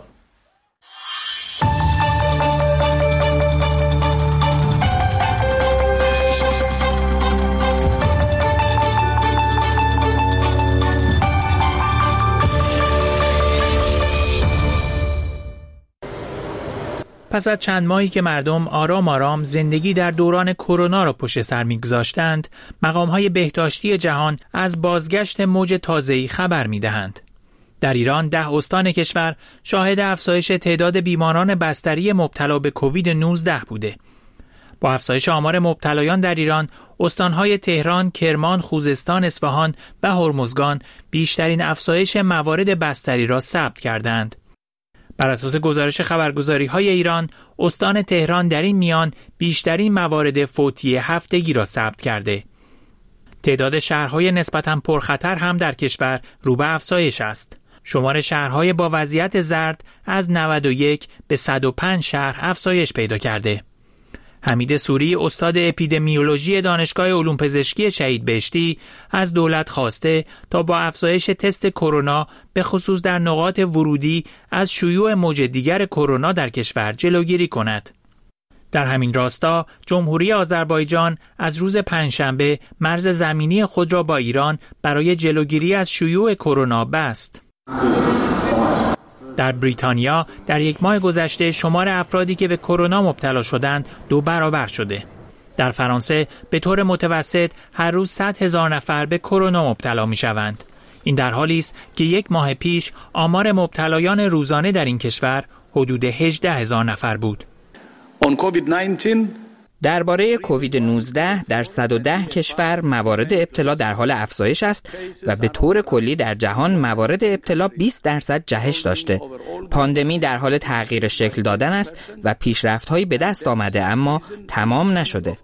پس از چند ماهی که مردم آرام آرام زندگی در دوران کرونا را پشت سر می‌گذاشتند، مقام‌های بهداشتی جهان از بازگشت موج تازه‌ای خبر می‌دهند. در ایران ده استان کشور شاهد افزایش تعداد بیماران بستری مبتلا به کووید نوزده بوده. با افزایش آمار مبتلایان در ایران، استان‌های تهران، کرمان، خوزستان، اصفهان و هرمزگان بیشترین افزایش موارد بستری را ثبت کردند. بر اساس گزارش خبرگزاری‌های ایران، استان تهران در این میان بیشترین موارد فوتی هفتگی را ثبت کرده. تعداد شهرهای نسبتاً پرخطر هم در کشور رو به افزایش است. شمار شهرهای با وضعیت زرد از نود و یک به صد و پنج شهر افزایش پیدا کرده. حمید سوری استاد اپیدمیولوژی دانشگاه علوم پزشکی شهید بهشتی از دولت خواسته تا با افزایش تست کرونا به خصوص در نقاط ورودی از شیوع موج دیگر کرونا در کشور جلوگیری کند. در همین راستا جمهوری آذربایجان از روز پنجشنبه مرز زمینی خود را با ایران برای جلوگیری از شیوع کرونا بست. در بریتانیا در یک ماه گذشته شمار افرادی که به کرونا مبتلا شدند دو برابر شده. در فرانسه به طور متوسط هر روز صد هزار نفر به کرونا مبتلا می شوند. این در حالی است که یک ماه پیش آمار مبتلایان روزانه در این کشور حدود هجده هزار نفر بود. درباره کووید نوزده در صد و ده کشور موارد ابتلا در حال افزایش است و به طور کلی در جهان موارد ابتلا بیست درصد جهش داشته. پاندمی در حال تغییر شکل دادن است و پیشرفت‌هایی به دست آمده اما تمام نشده.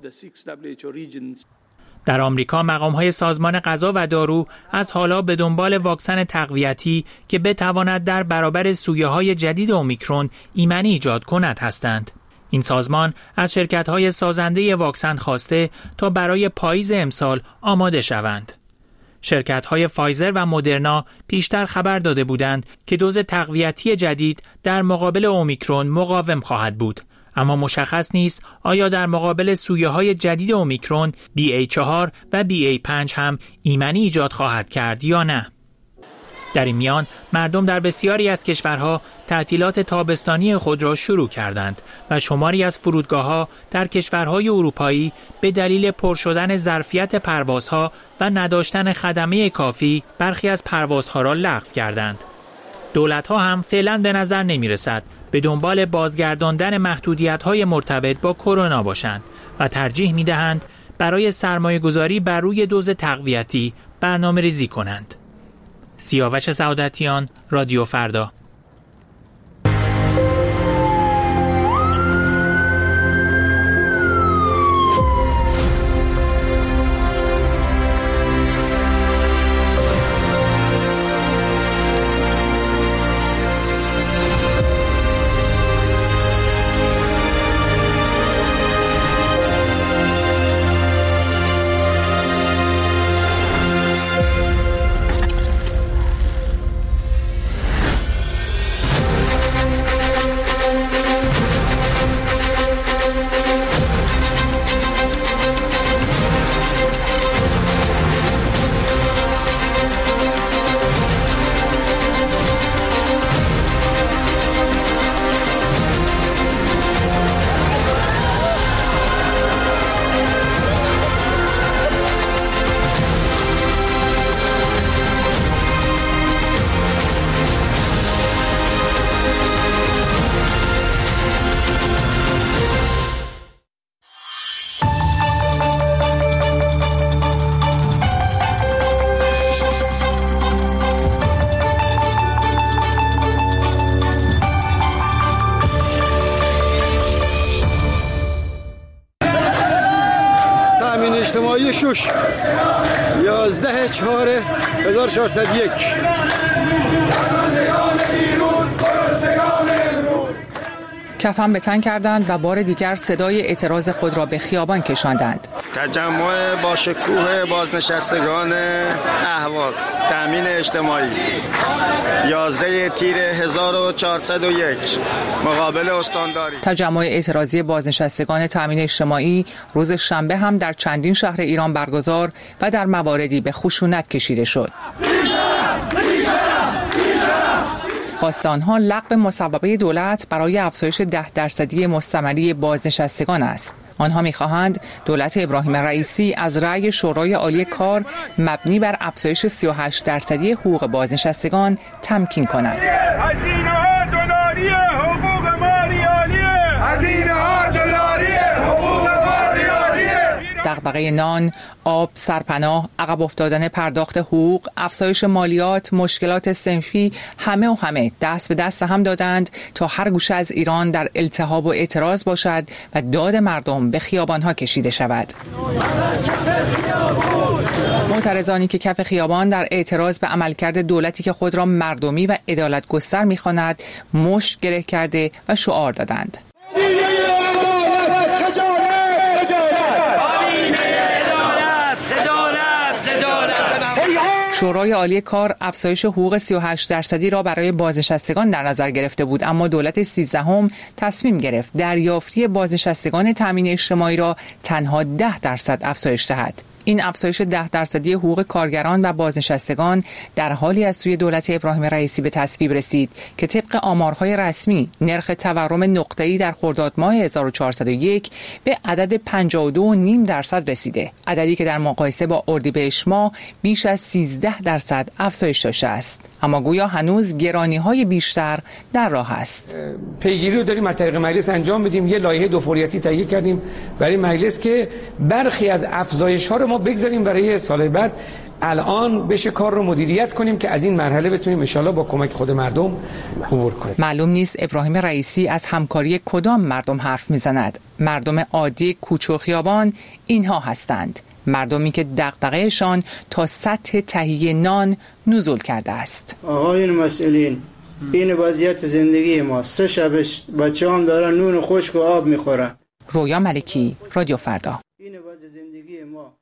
در آمریکا مقام‌های سازمان غذا و دارو از حالا به دنبال واکسن تقویتی که بتواند در برابر سویه‌های جدید اومیکرون ایمنی ایجاد کند هستند. این سازمان از شرکت‌های سازنده واکسن خواسته تا برای پاییز امسال آماده شوند. شرکت‌های فایزر و مدرنا پیشتر خبر داده بودند که دوز تقویتی جدید در مقابل اومیکرون مقاوم خواهد بود، اما مشخص نیست آیا در مقابل سویه‌های جدید اومیکرون بی ای چهار و بی ای پنج هم ایمنی ایجاد خواهد کرد یا نه. در این میان مردم در بسیاری از کشورها تعطیلات تابستانی خود را شروع کردند و شماری از فرودگاه‌ها در کشورهای اروپایی به دلیل پر شدن ظرفیت پروازها و نداشتن خدمه کافی برخی از پروازها را لغو کردند. دولت‌ها هم فعلا به نظر نمی‌رسد به دنبال بازگرداندن محدودیت‌های مرتبط با کرونا باشند و ترجیح می‌دهند برای سرمایه‌گذاری بر روی دوز تقویتی برنامه‌ریزی کنند. سیاوش سعادتیان، رادیو فردا. اجتماعی شش یازده چهار هزار و چهارصد و یک. کفن به تن کردند و بار دیگر صدای اعتراض خود را به خیابان کشاندند. تجمع با شکوه بازنشستگان اهواز تامین اجتماعی یازده تیر هزار و چهارصد و یک مقابل استانداری. تجمع اعتراضی بازنشستگان تامین اجتماعی روز شنبه هم در چندین شهر ایران برگزار و در مواردی به خشونت کشیده شد. خواست آنها لغو مصوبه دولت برای افزایش ده درصدی مستمری بازنشستگان است. آنها می‌خواهند دولت ابراهیم رئیسی از رأی شورای عالی کار مبنی بر افزایش سی و هشت درصدی حقوق بازنشستگان تمکین کند. هزینه‌ها دلاری حقوق ما ریالیه. هزینه‌ها دلاری حقوق ما ریالیه. دغدغه نان، آب، سرپناه، عقب افتادن پرداخت حقوق، افزایش مالیات، مشکلات صنفی، همه و همه دست به دست هم دادند تا هر گوشه از ایران در التهاب و اعتراض باشد و داد مردم به خیابانها کشیده شود. معترضانی که کف خیابان در اعتراض به عملکرد دولتی که خود را مردمی و عدالت گستر می‌خواند مشت گره کرده و شعار دادند. شورای عالی کار افزایش حقوق سی و هشت درصدی را برای بازنشستگان در نظر گرفته بود، اما دولت سیزدهم تصمیم گرفت دریافتی بازنشستگان تامین اجتماعی را تنها ده درصد افزایش دهد. این افزایش ده درصدی حقوق کارگران و بازنشستگان در حالی از سوی دولت ابراهیم رئیسی به تصویب رسید که طبق آمارهای رسمی نرخ تورم نقطه‌ای در خرداد ماه هزار و چهارصد و یک به عدد پنجاه و دو و نیم درصد رسیده، عددی که در مقایسه با اردیبهشت ماه بیش از سیزده درصد افزایش داشته است. اما گویا هنوز گرانی‌های بیشتر در راه است. پیگیری رو داریم از طریق مجلس انجام بدیم. یه لایحه دو فوریتی تهیه کردیم برای مجلس که برخی از افزایش‌ها رو ما بگذاریم برای سال بعد. الان بشه کار رو مدیریت کنیم که از این مرحله بتونیم ان شاءالله با کمک خود مردم عبور کنیم. معلوم نیست ابراهیم رئیسی از همکاری کدام مردم حرف میزند. مردم عادی کوچه و خیابان اینها هستند، مردمی که دغدغه‌شان تا سطح تهیه نان نزول کرده است. آقایون مسئولین، این وضعیت زندگی ما. سه شبش بچه‌ام دارن نون خشک و آب میخورن. رویا ملکی، رادیو فردا. این وضع زندگی ما.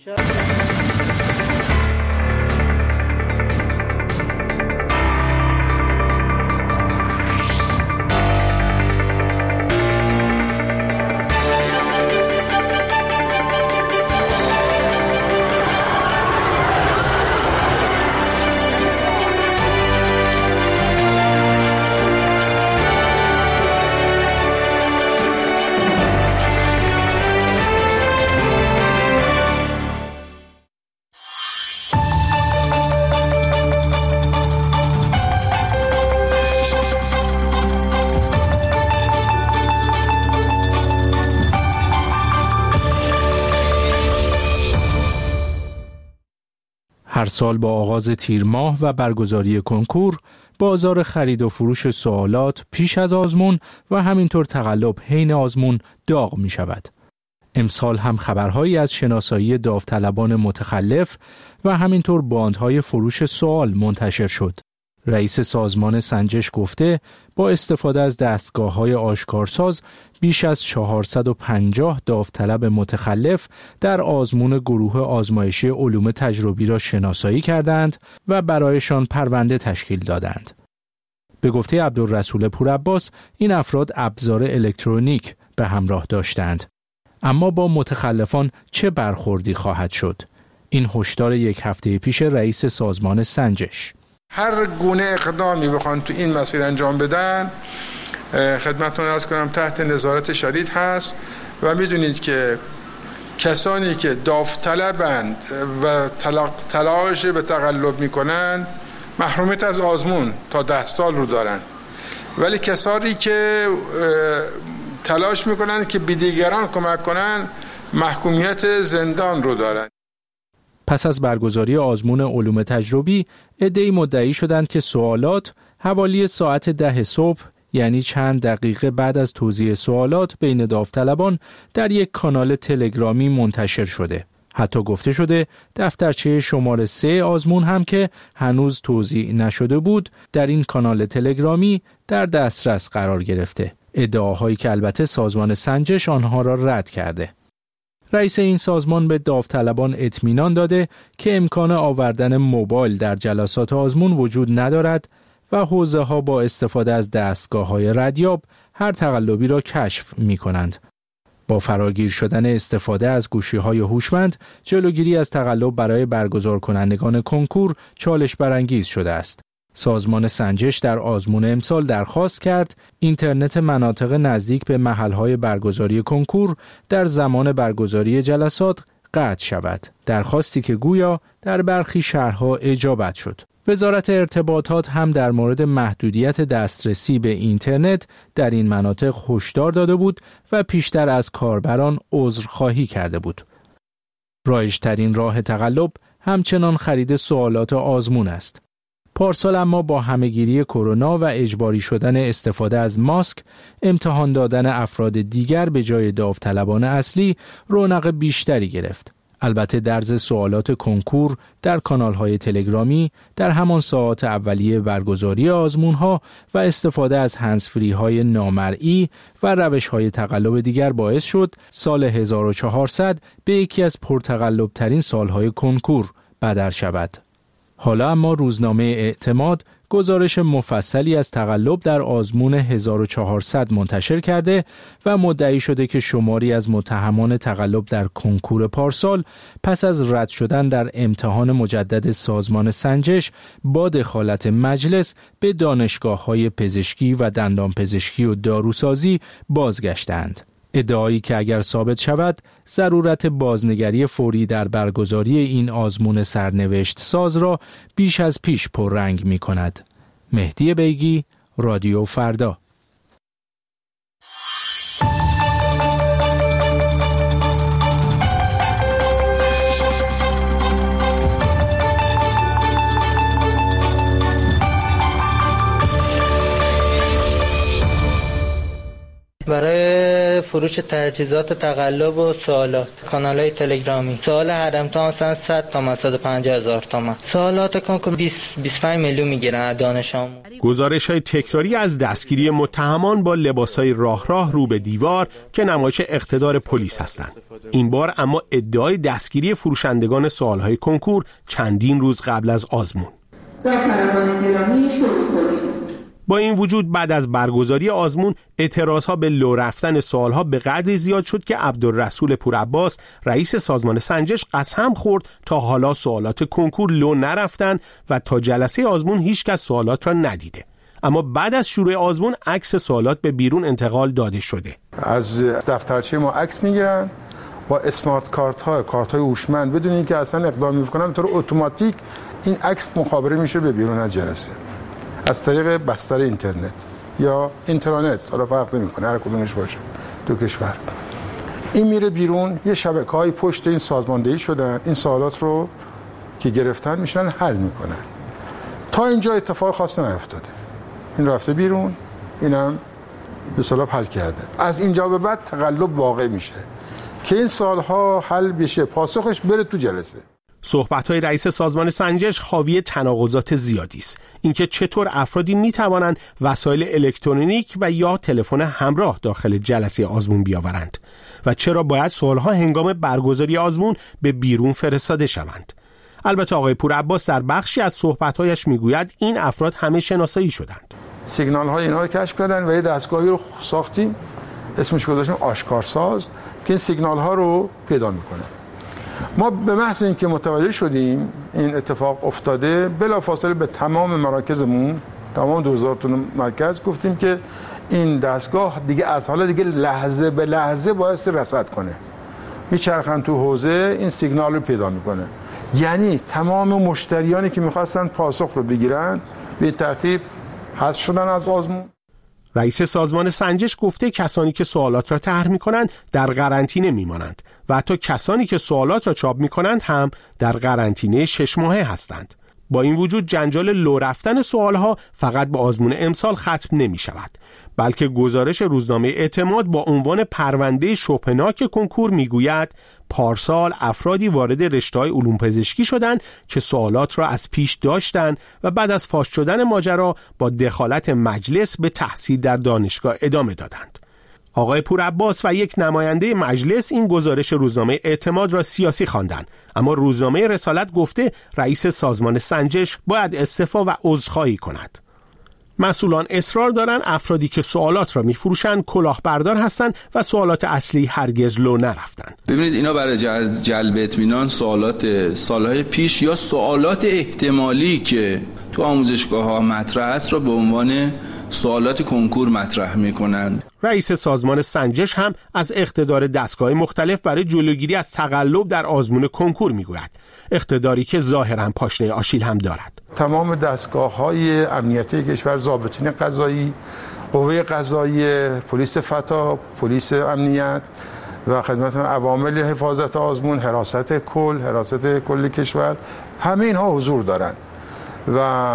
هر سال با آغاز تیر ماه و برگزاری کنکور، بازار خرید و فروش سوالات پیش از آزمون و همینطور تقلب حین آزمون داغ می شود. امسال هم خبرهایی از شناسایی داوطلبان متخلف و همینطور باندهای فروش سوال منتشر شد. رئیس سازمان سنجش گفته با استفاده از دستگاه‌های آشکارساز بیش از چهارصد و پنجاه داوطلب متخلف در آزمون گروه آزمایشی علوم تجربی را شناسایی کردند و برایشان پرونده تشکیل دادند. به گفته عبدالرسول پورعباس این افراد ابزار الکترونیک به همراه داشتند. اما با متخلفان چه برخوردی خواهد شد؟ این هشدار یک هفته پیش رئیس سازمان سنجش. هر گونه اقدامی بخوان تو این مسیر انجام بدن خدمتتون عرض کنم تحت نظارت شدید هست و میدونید که کسانی که داوطلبند و تلاش به تقلب میکنن محرومیت از آزمون تا ده سال رو دارن، ولی کسانی که تلاش میکنن که به دیگران کمک کنن محکومیت زندان رو دارن. پس از برگزاری آزمون علوم تجربی، عده‌ای مدعی شدند که سوالات حوالی ساعت ده صبح، یعنی چند دقیقه بعد از توزیع سوالات بین داوطلبان، در یک کانال تلگرامی منتشر شده. حتی گفته شده دفترچه شماره سه آزمون هم که هنوز توزیع نشده بود، در این کانال تلگرامی در دسترس قرار گرفته. ادعاهایی که البته سازمان سنجش آنها را رد کرده. رئیس این سازمان به داوطلبان اطمینان داده که امکان آوردن موبایل در جلسات آزمون وجود ندارد و حوزه‌ها با استفاده از دستگاه‌های ردیاب هر تقلبی را کشف می‌کنند. با فراگیر شدن استفاده از گوشی‌های هوشمند، جلوگیری از تقلب برای برگزار کنندگان کنکور چالش برانگیز شده است. سازمان سنجش در آزمون امسال درخواست کرد اینترنت مناطق نزدیک به محل‌های برگزاری کنکور در زمان برگزاری جلسات قطع شود. درخواستی که گویا در برخی شهرها اجابت شد. وزارت ارتباطات هم در مورد محدودیت دسترسی به اینترنت در این مناطق هشدار داده بود و پیشتر از کاربران عذرخواهی کرده بود. رایج‌ترین راه تقلب همچنان خرید سوالات آزمون است. پارسال اما با همهگیری کرونا و اجباری شدن استفاده از ماسک، امتحان دادن افراد دیگر به جای داوطلبان اصلی رونق بیشتری گرفت. البته درز سوالات کنکور در کانال‌های تلگرامی در همان ساعات اولیه برگزاری آزمون‌ها و استفاده از هندزفری‌های نامرئی و روش‌های تقلب دیگر باعث شد سال هزار و چهارصد به یکی از پرتقلب‌ترین سال‌های کنکور بدل شود. حالا اما روزنامه اعتماد گزارش مفصلی از تقلب در آزمون هزار و چهارصد منتشر کرده و مدعی شده که شماری از متهمان تقلب در کنکور پارسال پس از رد شدن در امتحان مجدد سازمان سنجش با دخالت مجلس به دانشگاه‌های پزشکی و دندانپزشکی و داروسازی بازگشتند. ادعایی که اگر ثابت شود ضرورت بازنگری فوری در برگزاری این آزمون سرنوشت ساز را بیش از پیش پررنگ می کند. مهدی بیگی، رادیو فردا. برای فروش تجهیزات تقلب و سوالات کانال‌های تلگرامی سوال حرمتان مثلا صد تومن صد و پنجاه هزار تومن، سوالات کنکور بیست بیست و پنج میلیون میگیرن دانش آموز. گزارش‌های تکراری از دستگیری متهمان با لباس‌های راه راه رو به دیوار که نمایش اقتدار پلیس هستند. این بار اما ادعای دستگیری فروشندگان سوال‌های کنکور چندین روز قبل از آزمون. داوطلبان گرامی شروع کنید. با این وجود بعد از برگزاری آزمون اعتراضها به لو رفتن سوالها به قدری زیاد شد که عبدالرسول پورعباس رئیس سازمان سنجش قسم خورد تا حالا سوالات کنکور لو نرفتن و تا جلسه آزمون هیچ کس سوالات را ندیده. اما بعد از شروع آزمون عکس سوالات به بیرون انتقال داده شده. از دفترچه ما عکس میگیرن با اسمارت کارت ها کارت های هوشمند بدون اینکه اصلا اقدام میکنن به طور اتوماتیک این عکس مخابره میشه به بیرون از جلسه از طریق بستر اینترنت یا اینترنت، حالا فرق نمیکنه هر کدومش باشه دو کشور. این میره بیرون، یه شبکه‌های پشت این سازماندهی شدن، این سوالات رو که گرفتن میشن حل میکنن. تا اینجا اتفاق خاصی نیفتاده. این رفته بیرون، اینم به اصطلاح حل کرده. از اینجا به بعد تقلب واقع میشه که این سوالها حل بشه، پاسخش بره تو جلسه. صحبت‌های رئیس سازمان سنجش حاوی تناقضات زیادی است. اینکه چطور افرادی می‌توانند وسایل الکترونیک و یا تلفن همراه داخل جلسه آزمون بیاورند و چرا باید سوال‌ها هنگام برگزاری آزمون به بیرون فرستاده شوند. البته آقای پورعباس در بخشی از صحبت‌هایش می‌گوید این افراد همه شناسایی شدند. سیگنال‌های اینا رو کشف کردن و یه دستگاهی رو ساختیم، اسمش گذاشتیم آشکارساز، که این سیگنال‌ها رو پیدا می‌کنه. ما به محض اینکه متوجه شدیم این اتفاق افتاده بلافاصله به تمام مراکزمون، تمام دو هزار تا مرکز گفتیم که این دستگاه دیگه از حالا دیگه لحظه به لحظه باید رصد کنه، میچرخن تو حوزه این سیگنال رو پیدا میکنه. یعنی تمام مشتریانی که میخواستن پاسخ رو بگیرن به ترتیب حذف شدن از آزمون. رئیس سازمان سنجش گفته کسانی که سوالات را طرح می‌کنند در قرنطینه می‌مانند و حتی کسانی که سوالات را چاپ می‌کنند هم در قرنطینه شش ماهه هستند. با این وجود جنجال لو رفتن سوالها فقط به آزمون امسال ختم نمی‌شود، بلکه گزارش روزنامه اعتماد با عنوان پرونده شبهناک کنکور میگوید پارسال افرادی وارد رشته‌های علوم پزشکی شدند که سوالات را از پیش داشتند و بعد از فاش شدن ماجرا با دخالت مجلس به تحصیل در دانشگاه ادامه دادند. آقای پورعباس و یک نماینده مجلس این گزارش روزنامه اعتماد را سیاسی خواندند، اما روزنامه رسالت گفته رئیس سازمان سنجش باید استعفا و عذرخواهی کند. مسئولان اصرار دارند افرادی که سوالات را میفروشند کلاهبردار هستند و سوالات اصلی هرگز لو نرفتند. ببینید اینا برای جلب اطمینان سوالات سالهای پیش یا سوالات احتمالی که تو آموزشگاه‌ها مطرح است را به عنوان سوالات کنکور مطرح می‌کنند. رئیس سازمان سنجش هم از اقتدار دستگاه مختلف برای جلوگیری از تقلب در آزمون کنکور میگوید، اقتداری که ظاهراً پاشنه آشیل هم دارد. تمام دستگاه‌های امنیتی کشور، ضابطین قضایی، قوه قضایی، پلیس فتا، پلیس امنیت و خدمات عوامل حفاظت آزمون، حراست کل، حراست کل کشور، همه اینها حضور دارند و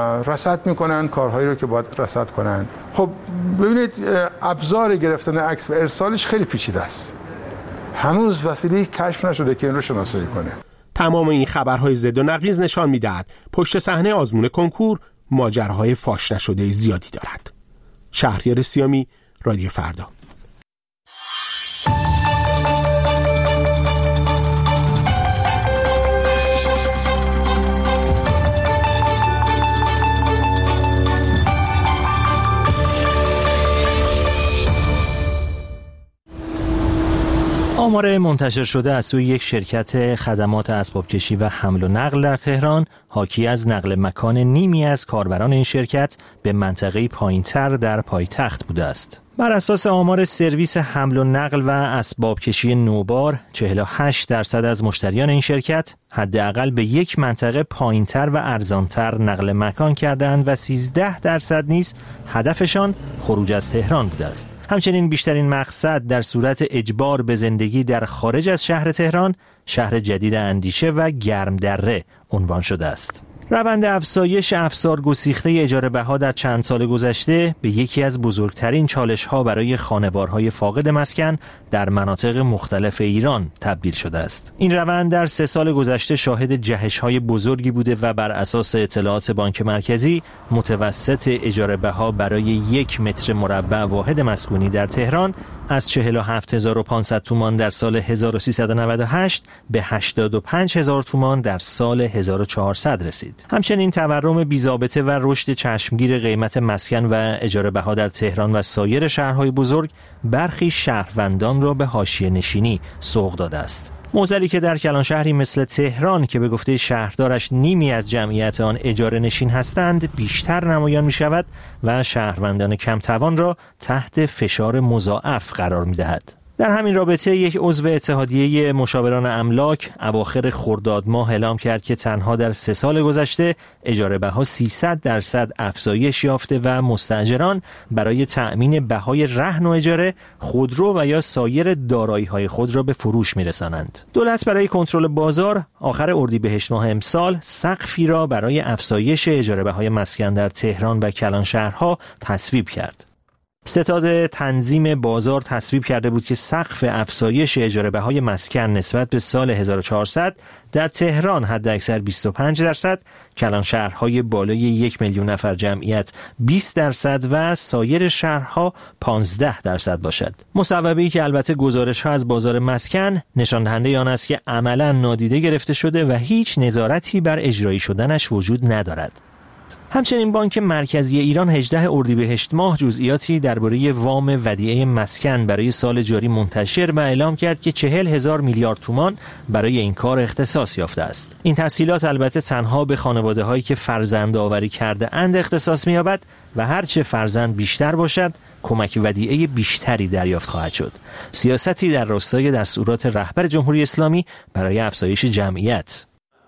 رصد میکنن کارهایی رو که باید رصد کنن. خب ببینید ابزار گرفتن عکس و ارسالش خیلی پیچیده است. هنوز وسیله کشف نشده که این رو شناسایی کنه. تمام این خبرهای ضد و نقیض نشان می‌دهد پشت صحنه آزمون کنکور ماجراهای فاش نشده زیادی دارد. شهریار سیامی، رادیو فردا. آمار منتشر شده از سوی یک شرکت خدمات اسبابکشی و حمل و نقل در تهران حاکی از نقل مکان نیمی از کاربران این شرکت به منطقه پایین‌تر در پایتخت بوده است. بر اساس آمار سرویس حمل و نقل و اسبابکشی نوبار، چهل و هشت درصد از مشتریان این شرکت حداقل به یک منطقه پایین‌تر و ارزان‌تر نقل مکان کردند و سیزده درصد نیز هدفشان خروج از تهران بوده است. همچنین بیشترین مقصد در صورت اجبار به زندگی در خارج از شهر تهران، شهر جدید اندیشه و گرمدره عنوان شده است. روند افزایش افسار گسیخته اجاره بها در چند سال گذشته به یکی از بزرگترین چالش‌ها برای خانوارهای فاقد مسکن در مناطق مختلف ایران تبدیل شده است. این روند در سه سال گذشته شاهد جهش‌های بزرگی بوده و بر اساس اطلاعات بانک مرکزی متوسط اجاره بها برای یک متر مربع واحد مسکونی در تهران از چهل و هفت هزار و پانصد تومان در سال هزار و سیصد و نود و هشت به هشتاد و پنج هزار تومان در سال هزار و چهارصد رسید. همچنین تورم بی‌ضابطه و رشد چشمگیر قیمت مسکن و اجاره بها در تهران و سایر شهرهای بزرگ برخی شهروندان را به حاشیه نشینی سوق داده است. معضلی که در کلان شهری مثل تهران که به گفته شهردارش نیمی از جمعیت آن اجاره نشین هستند بیشتر نمایان می شود و شهروندان کم توان را تحت فشار مضاعف قرار می دهد. در همین رابطه یک عضو اتحادیه مشاوران املاک اواخر خرداد ماه اعلام کرد که تنها در سه سال گذشته اجاره بها سیصد درصد افزایش یافته و مستاجران برای تأمین بهای رهن و اجاره خودرو و یا سایر دارایی‌های خود را به فروش می‌رسانند. دولت برای کنترل بازار آخر اردیبهشت ماه امسال سقفی را برای افزایش اجاره بهای مسکن در تهران و کلان شهرها تصویب کرد. ستاد تنظیم بازار تصویب کرده بود که سقف افزایش اجاره بهای مسکن نسبت به سال هزار و چهارصد در تهران حداکثر بیست و پنج درصد، کلان شهرهای بالای یک میلیون نفر جمعیت بیست درصد و سایر شهرها پانزده درصد باشد. مصوبه‌ای که البته گزارش‌ها از بازار مسکن نشان دهنده آن است که عملاً نادیده گرفته شده و هیچ نظارتی بر اجرایی شدنش وجود ندارد. همچنین بانک مرکزی ایران هجدهم اردیبهشت ماه جزئیاتی درباره وام ودیعه مسکن برای سال جاری منتشر و اعلام کرد که چهل هزار میلیارد تومان برای این کار اختصاص یافته است. این تسهیلات البته تنها به خانواده‌هایی که فرزند آوری کرده اند اختصاص می‌یابد و هرچه فرزند بیشتر باشد کمک ودیعه بیشتری دریافت خواهد شد. سیاستی در راستای دستورات رهبر جمهوری اسلامی برای افزایش جمعیت.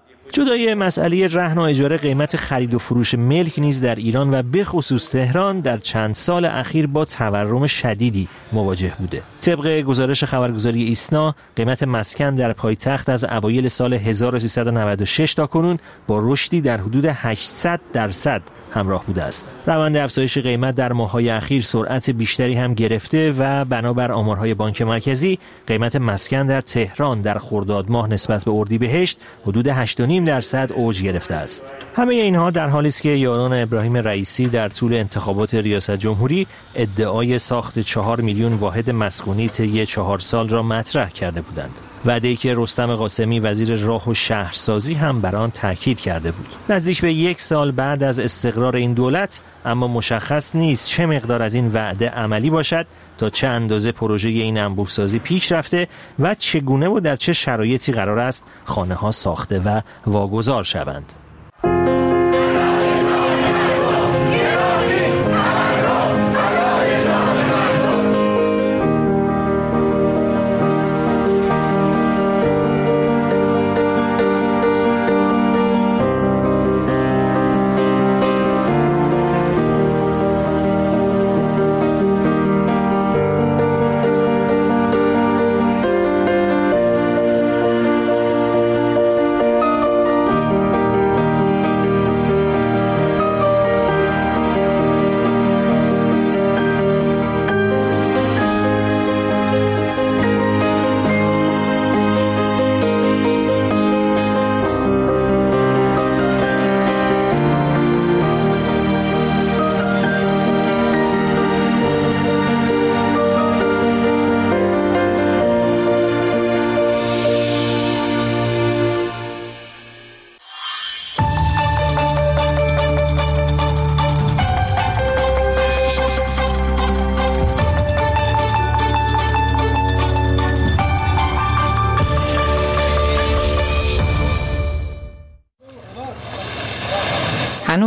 جدای مسئله رهن و اجاره، قیمت خرید و فروش ملک نیز در ایران و به خصوص تهران در چند سال اخیر با تورم شدیدی مواجه بوده. طبق گزارش خبرگزاری ایسنا، قیمت مسکن در پایتخت از اوایل سال هزار و سیصد و نود و شش تا کنون با رشدی در حدود هشتصد درصد همراه بوده است. روند افزایش قیمت در ماه‌های اخیر سرعت بیشتری هم گرفته و بنابر آمارهای بانک مرکزی قیمت مسکن در تهران در خرداد ماه نسبت به اردیبهشت حدود هشت و نیم درصد اوج گرفته است. همه اینها در حالی است که یاران ابراهیم رئیسی در طول انتخابات ریاست جمهوری ادعای ساخت چهار میلیون واحد مسکونی طی چهار سال را مطرح کرده بودند. وعده‌ای که رستم قاسمی وزیر راه و شهرسازی هم بر آن تاکید کرده بود. نزدیک به یک سال بعد از استقرار این دولت اما مشخص نیست چه مقدار از این وعده عملی باشد، تا چه اندازه پروژه این انبوه‌سازی پیش رفته و چگونه و در چه شرایطی قرار است خانه‌ها ساخته و واگذار شوند.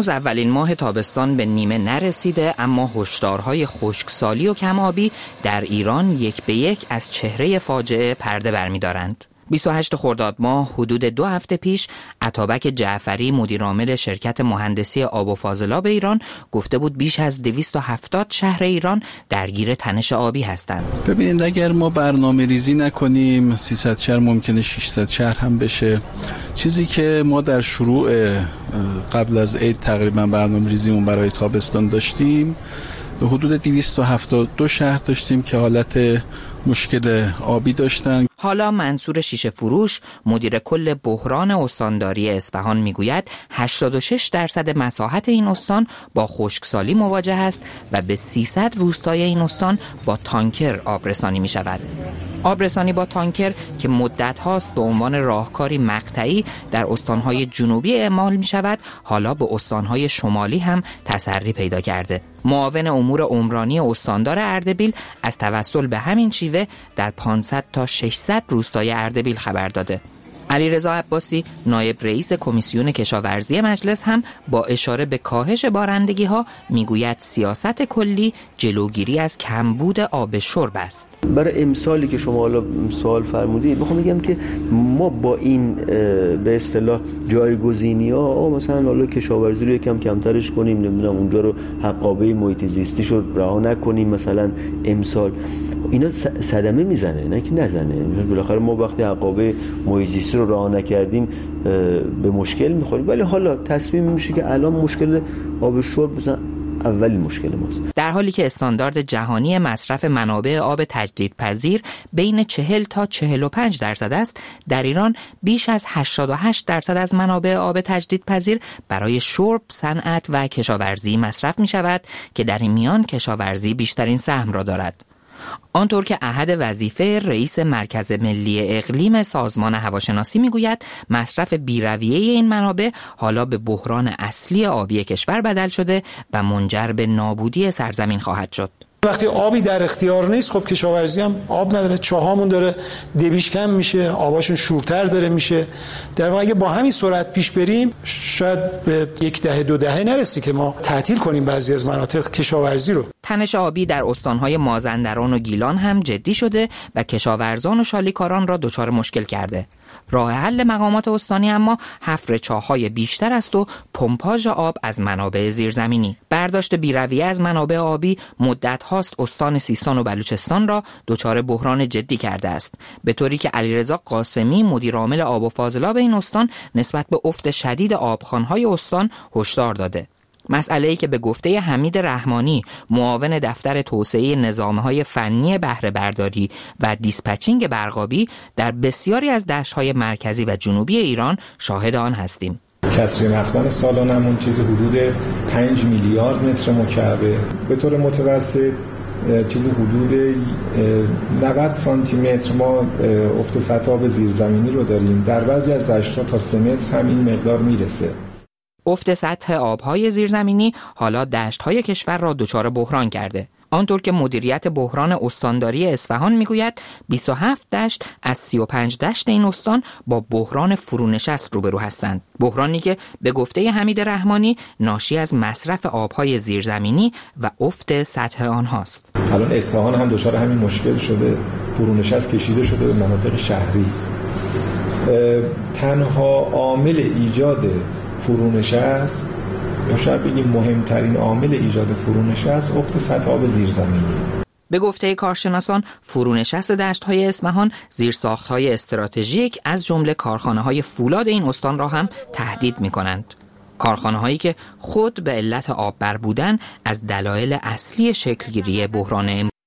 هنوز اولین ماه تابستان به نیمه نرسیده، اما هشدارهای خشکسالی و کم‌آبی در ایران یک به یک از چهره فاجعه پرده برمی‌دارند. بیست و هشتم خرداد ماه حدود دو هفته پیش عطابک جعفری مدیرعامل شرکت مهندسی آب و فاضلاب ایران گفته بود بیش از دویست و هفتاد شهر ایران درگیر تنش آبی هستند. ببینید اگر ما برنامه ریزی نکنیم سیصد شهر ممکنه ششصد شهر هم بشه. چیزی که ما در شروع قبل از عید تقریبا برنامه ریزیمون برای تابستان داشتیم حدود دویست و هفتاد و دو شهر داشتیم که حالت مشکل آبی داشتن. حالا منصور شیشه فروش مدیر کل بحران استانداری اصفهان میگوید هشتاد و شش درصد مساحت این استان با خشکسالی مواجه است و به سیصد روستای این استان با تانکر آبرسانی می شود. آبرسانی با تانکر که مدت هاست به عنوان راهکاری مقطعی در استانهای جنوبی اعمال می شود، حالا به استانهای شمالی هم تسری پیدا کرده. معاون امور عمرانی استاندار اردبیل از توسل به همین شیوه در پانصد تا ششصد روستای اردبیل خبر داده. علیرضا عباسی نایب رئیس کمیسیون کشاورزی مجلس هم با اشاره به کاهش بارندگی ها میگوید سیاست کلی جلوگیری از کمبود آب شرب است. برای امسالی که شما حالا سوال فرمودید میخوام بگم که ما با این به اصطلاح جایگزینی‌ها مثلا حالا کشاورزی رو یکم کمترش کنیم، نمیدونم اونجا رو حقابه محیط زیستی رو رها نکنیم، مثلا امسال اینا صدمه میزنه نه که نزنه. بالاخره ما وقتی حقابه محیط زیستی رو رها نکردیم به مشکل میخوریم، ولی حالا تصمیم میشه که الان مشکل آب شرب مثلا اولی مشکل ماست. در حالی که استاندارد جهانی مصرف منابع آب تجدیدپذیر بین چهل تا چهل و پنج درصد است، در ایران بیش از هشتاد و هشت درصد از منابع آب تجدیدپذیر برای شرب، صنعت و کشاورزی مصرف می شود که در این میان کشاورزی بیشترین سهم را دارد. آنطور که احد وظیفه رئیس مرکز ملی اقلیم سازمان هواشناسی میگوید مصرف بی‌رویه این منابع حالا به بحران اصلی آبی کشور بدل شده و منجر به نابودی سرزمین خواهد شد. وقتی آبی در اختیار نیست خب کشاورزی هم آب نداره، چاهامون داره دبیش کم میشه، آباشون شورتر داره میشه. در واقع اگه با همین سرعت پیش بریم شاید به یک دهه دو دهه نرسی که ما تعطیل کنیم بعضی از مناطق کشاورزی رو. تنش آبی در استانهای مازندران و گیلان هم جدی شده و کشاورزان و شالیکاران را دچار مشکل کرده. راه حل مقامات استانی اما حفر چاه‌های بیشتر است و پمپاژ آب از منابع زیرزمینی. برداشت بی‌رویه از منابع آبی مدت هاست استان سیستان و بلوچستان را دچار بحران جدی کرده است، به طوری که علیرضا قاسمی مدیر عامل آب و فاضلاب این استان نسبت به افت شدید آبخوان‌های استان هشدار داده. مسئله‌ای که به گفته حمید رحمانی معاون دفتر توسعه نظام‌های فنی بهره برداری و دیسپچینگ برقابی در بسیاری از دشت‌های مرکزی و جنوبی ایران شاهد آن هستیم. کسری مخزن سالانمون چیز حدود پنج میلیارد متر مکعب، به طور متوسط چیز حدود نود سانتی متر ما افت سطح آب زیرزمینی رو داریم. در بعضی از دشت‌ها تا سه متر هم این مقدار میرسه. افت سطح آبهای زیرزمینی حالا دشت‌های کشور را دچار بحران کرده. آنطور که مدیریت بحران استانداری اصفهان میگوید بیست و هفت دشت از سی و پنج دشت این استان با بحران فرونشست روبرو هستند. بحرانی که به گفته حمید رحمانی ناشی از مصرف آبهای زیرزمینی و افت سطح آنهاست. الان اصفهان هم دچار همین مشکل شده، فرونشست کشیده شده به مناطق شهری. تنها عامل ایجاد فرونشست یا شاید بگیم مهمترین عامل ایجاد فرونشست افت سطح آب زیرزمینی. به گفته کارشناسان فرونشست دشت‌های اصفهان زیرساخت‌های استراتژیک از جمله کارخانه‌های فولاد این استان را هم تهدید می‌کنند. کارخانه‌هایی که خود به علت آب بر بودن از دلایل اصلی شکلگیری بحران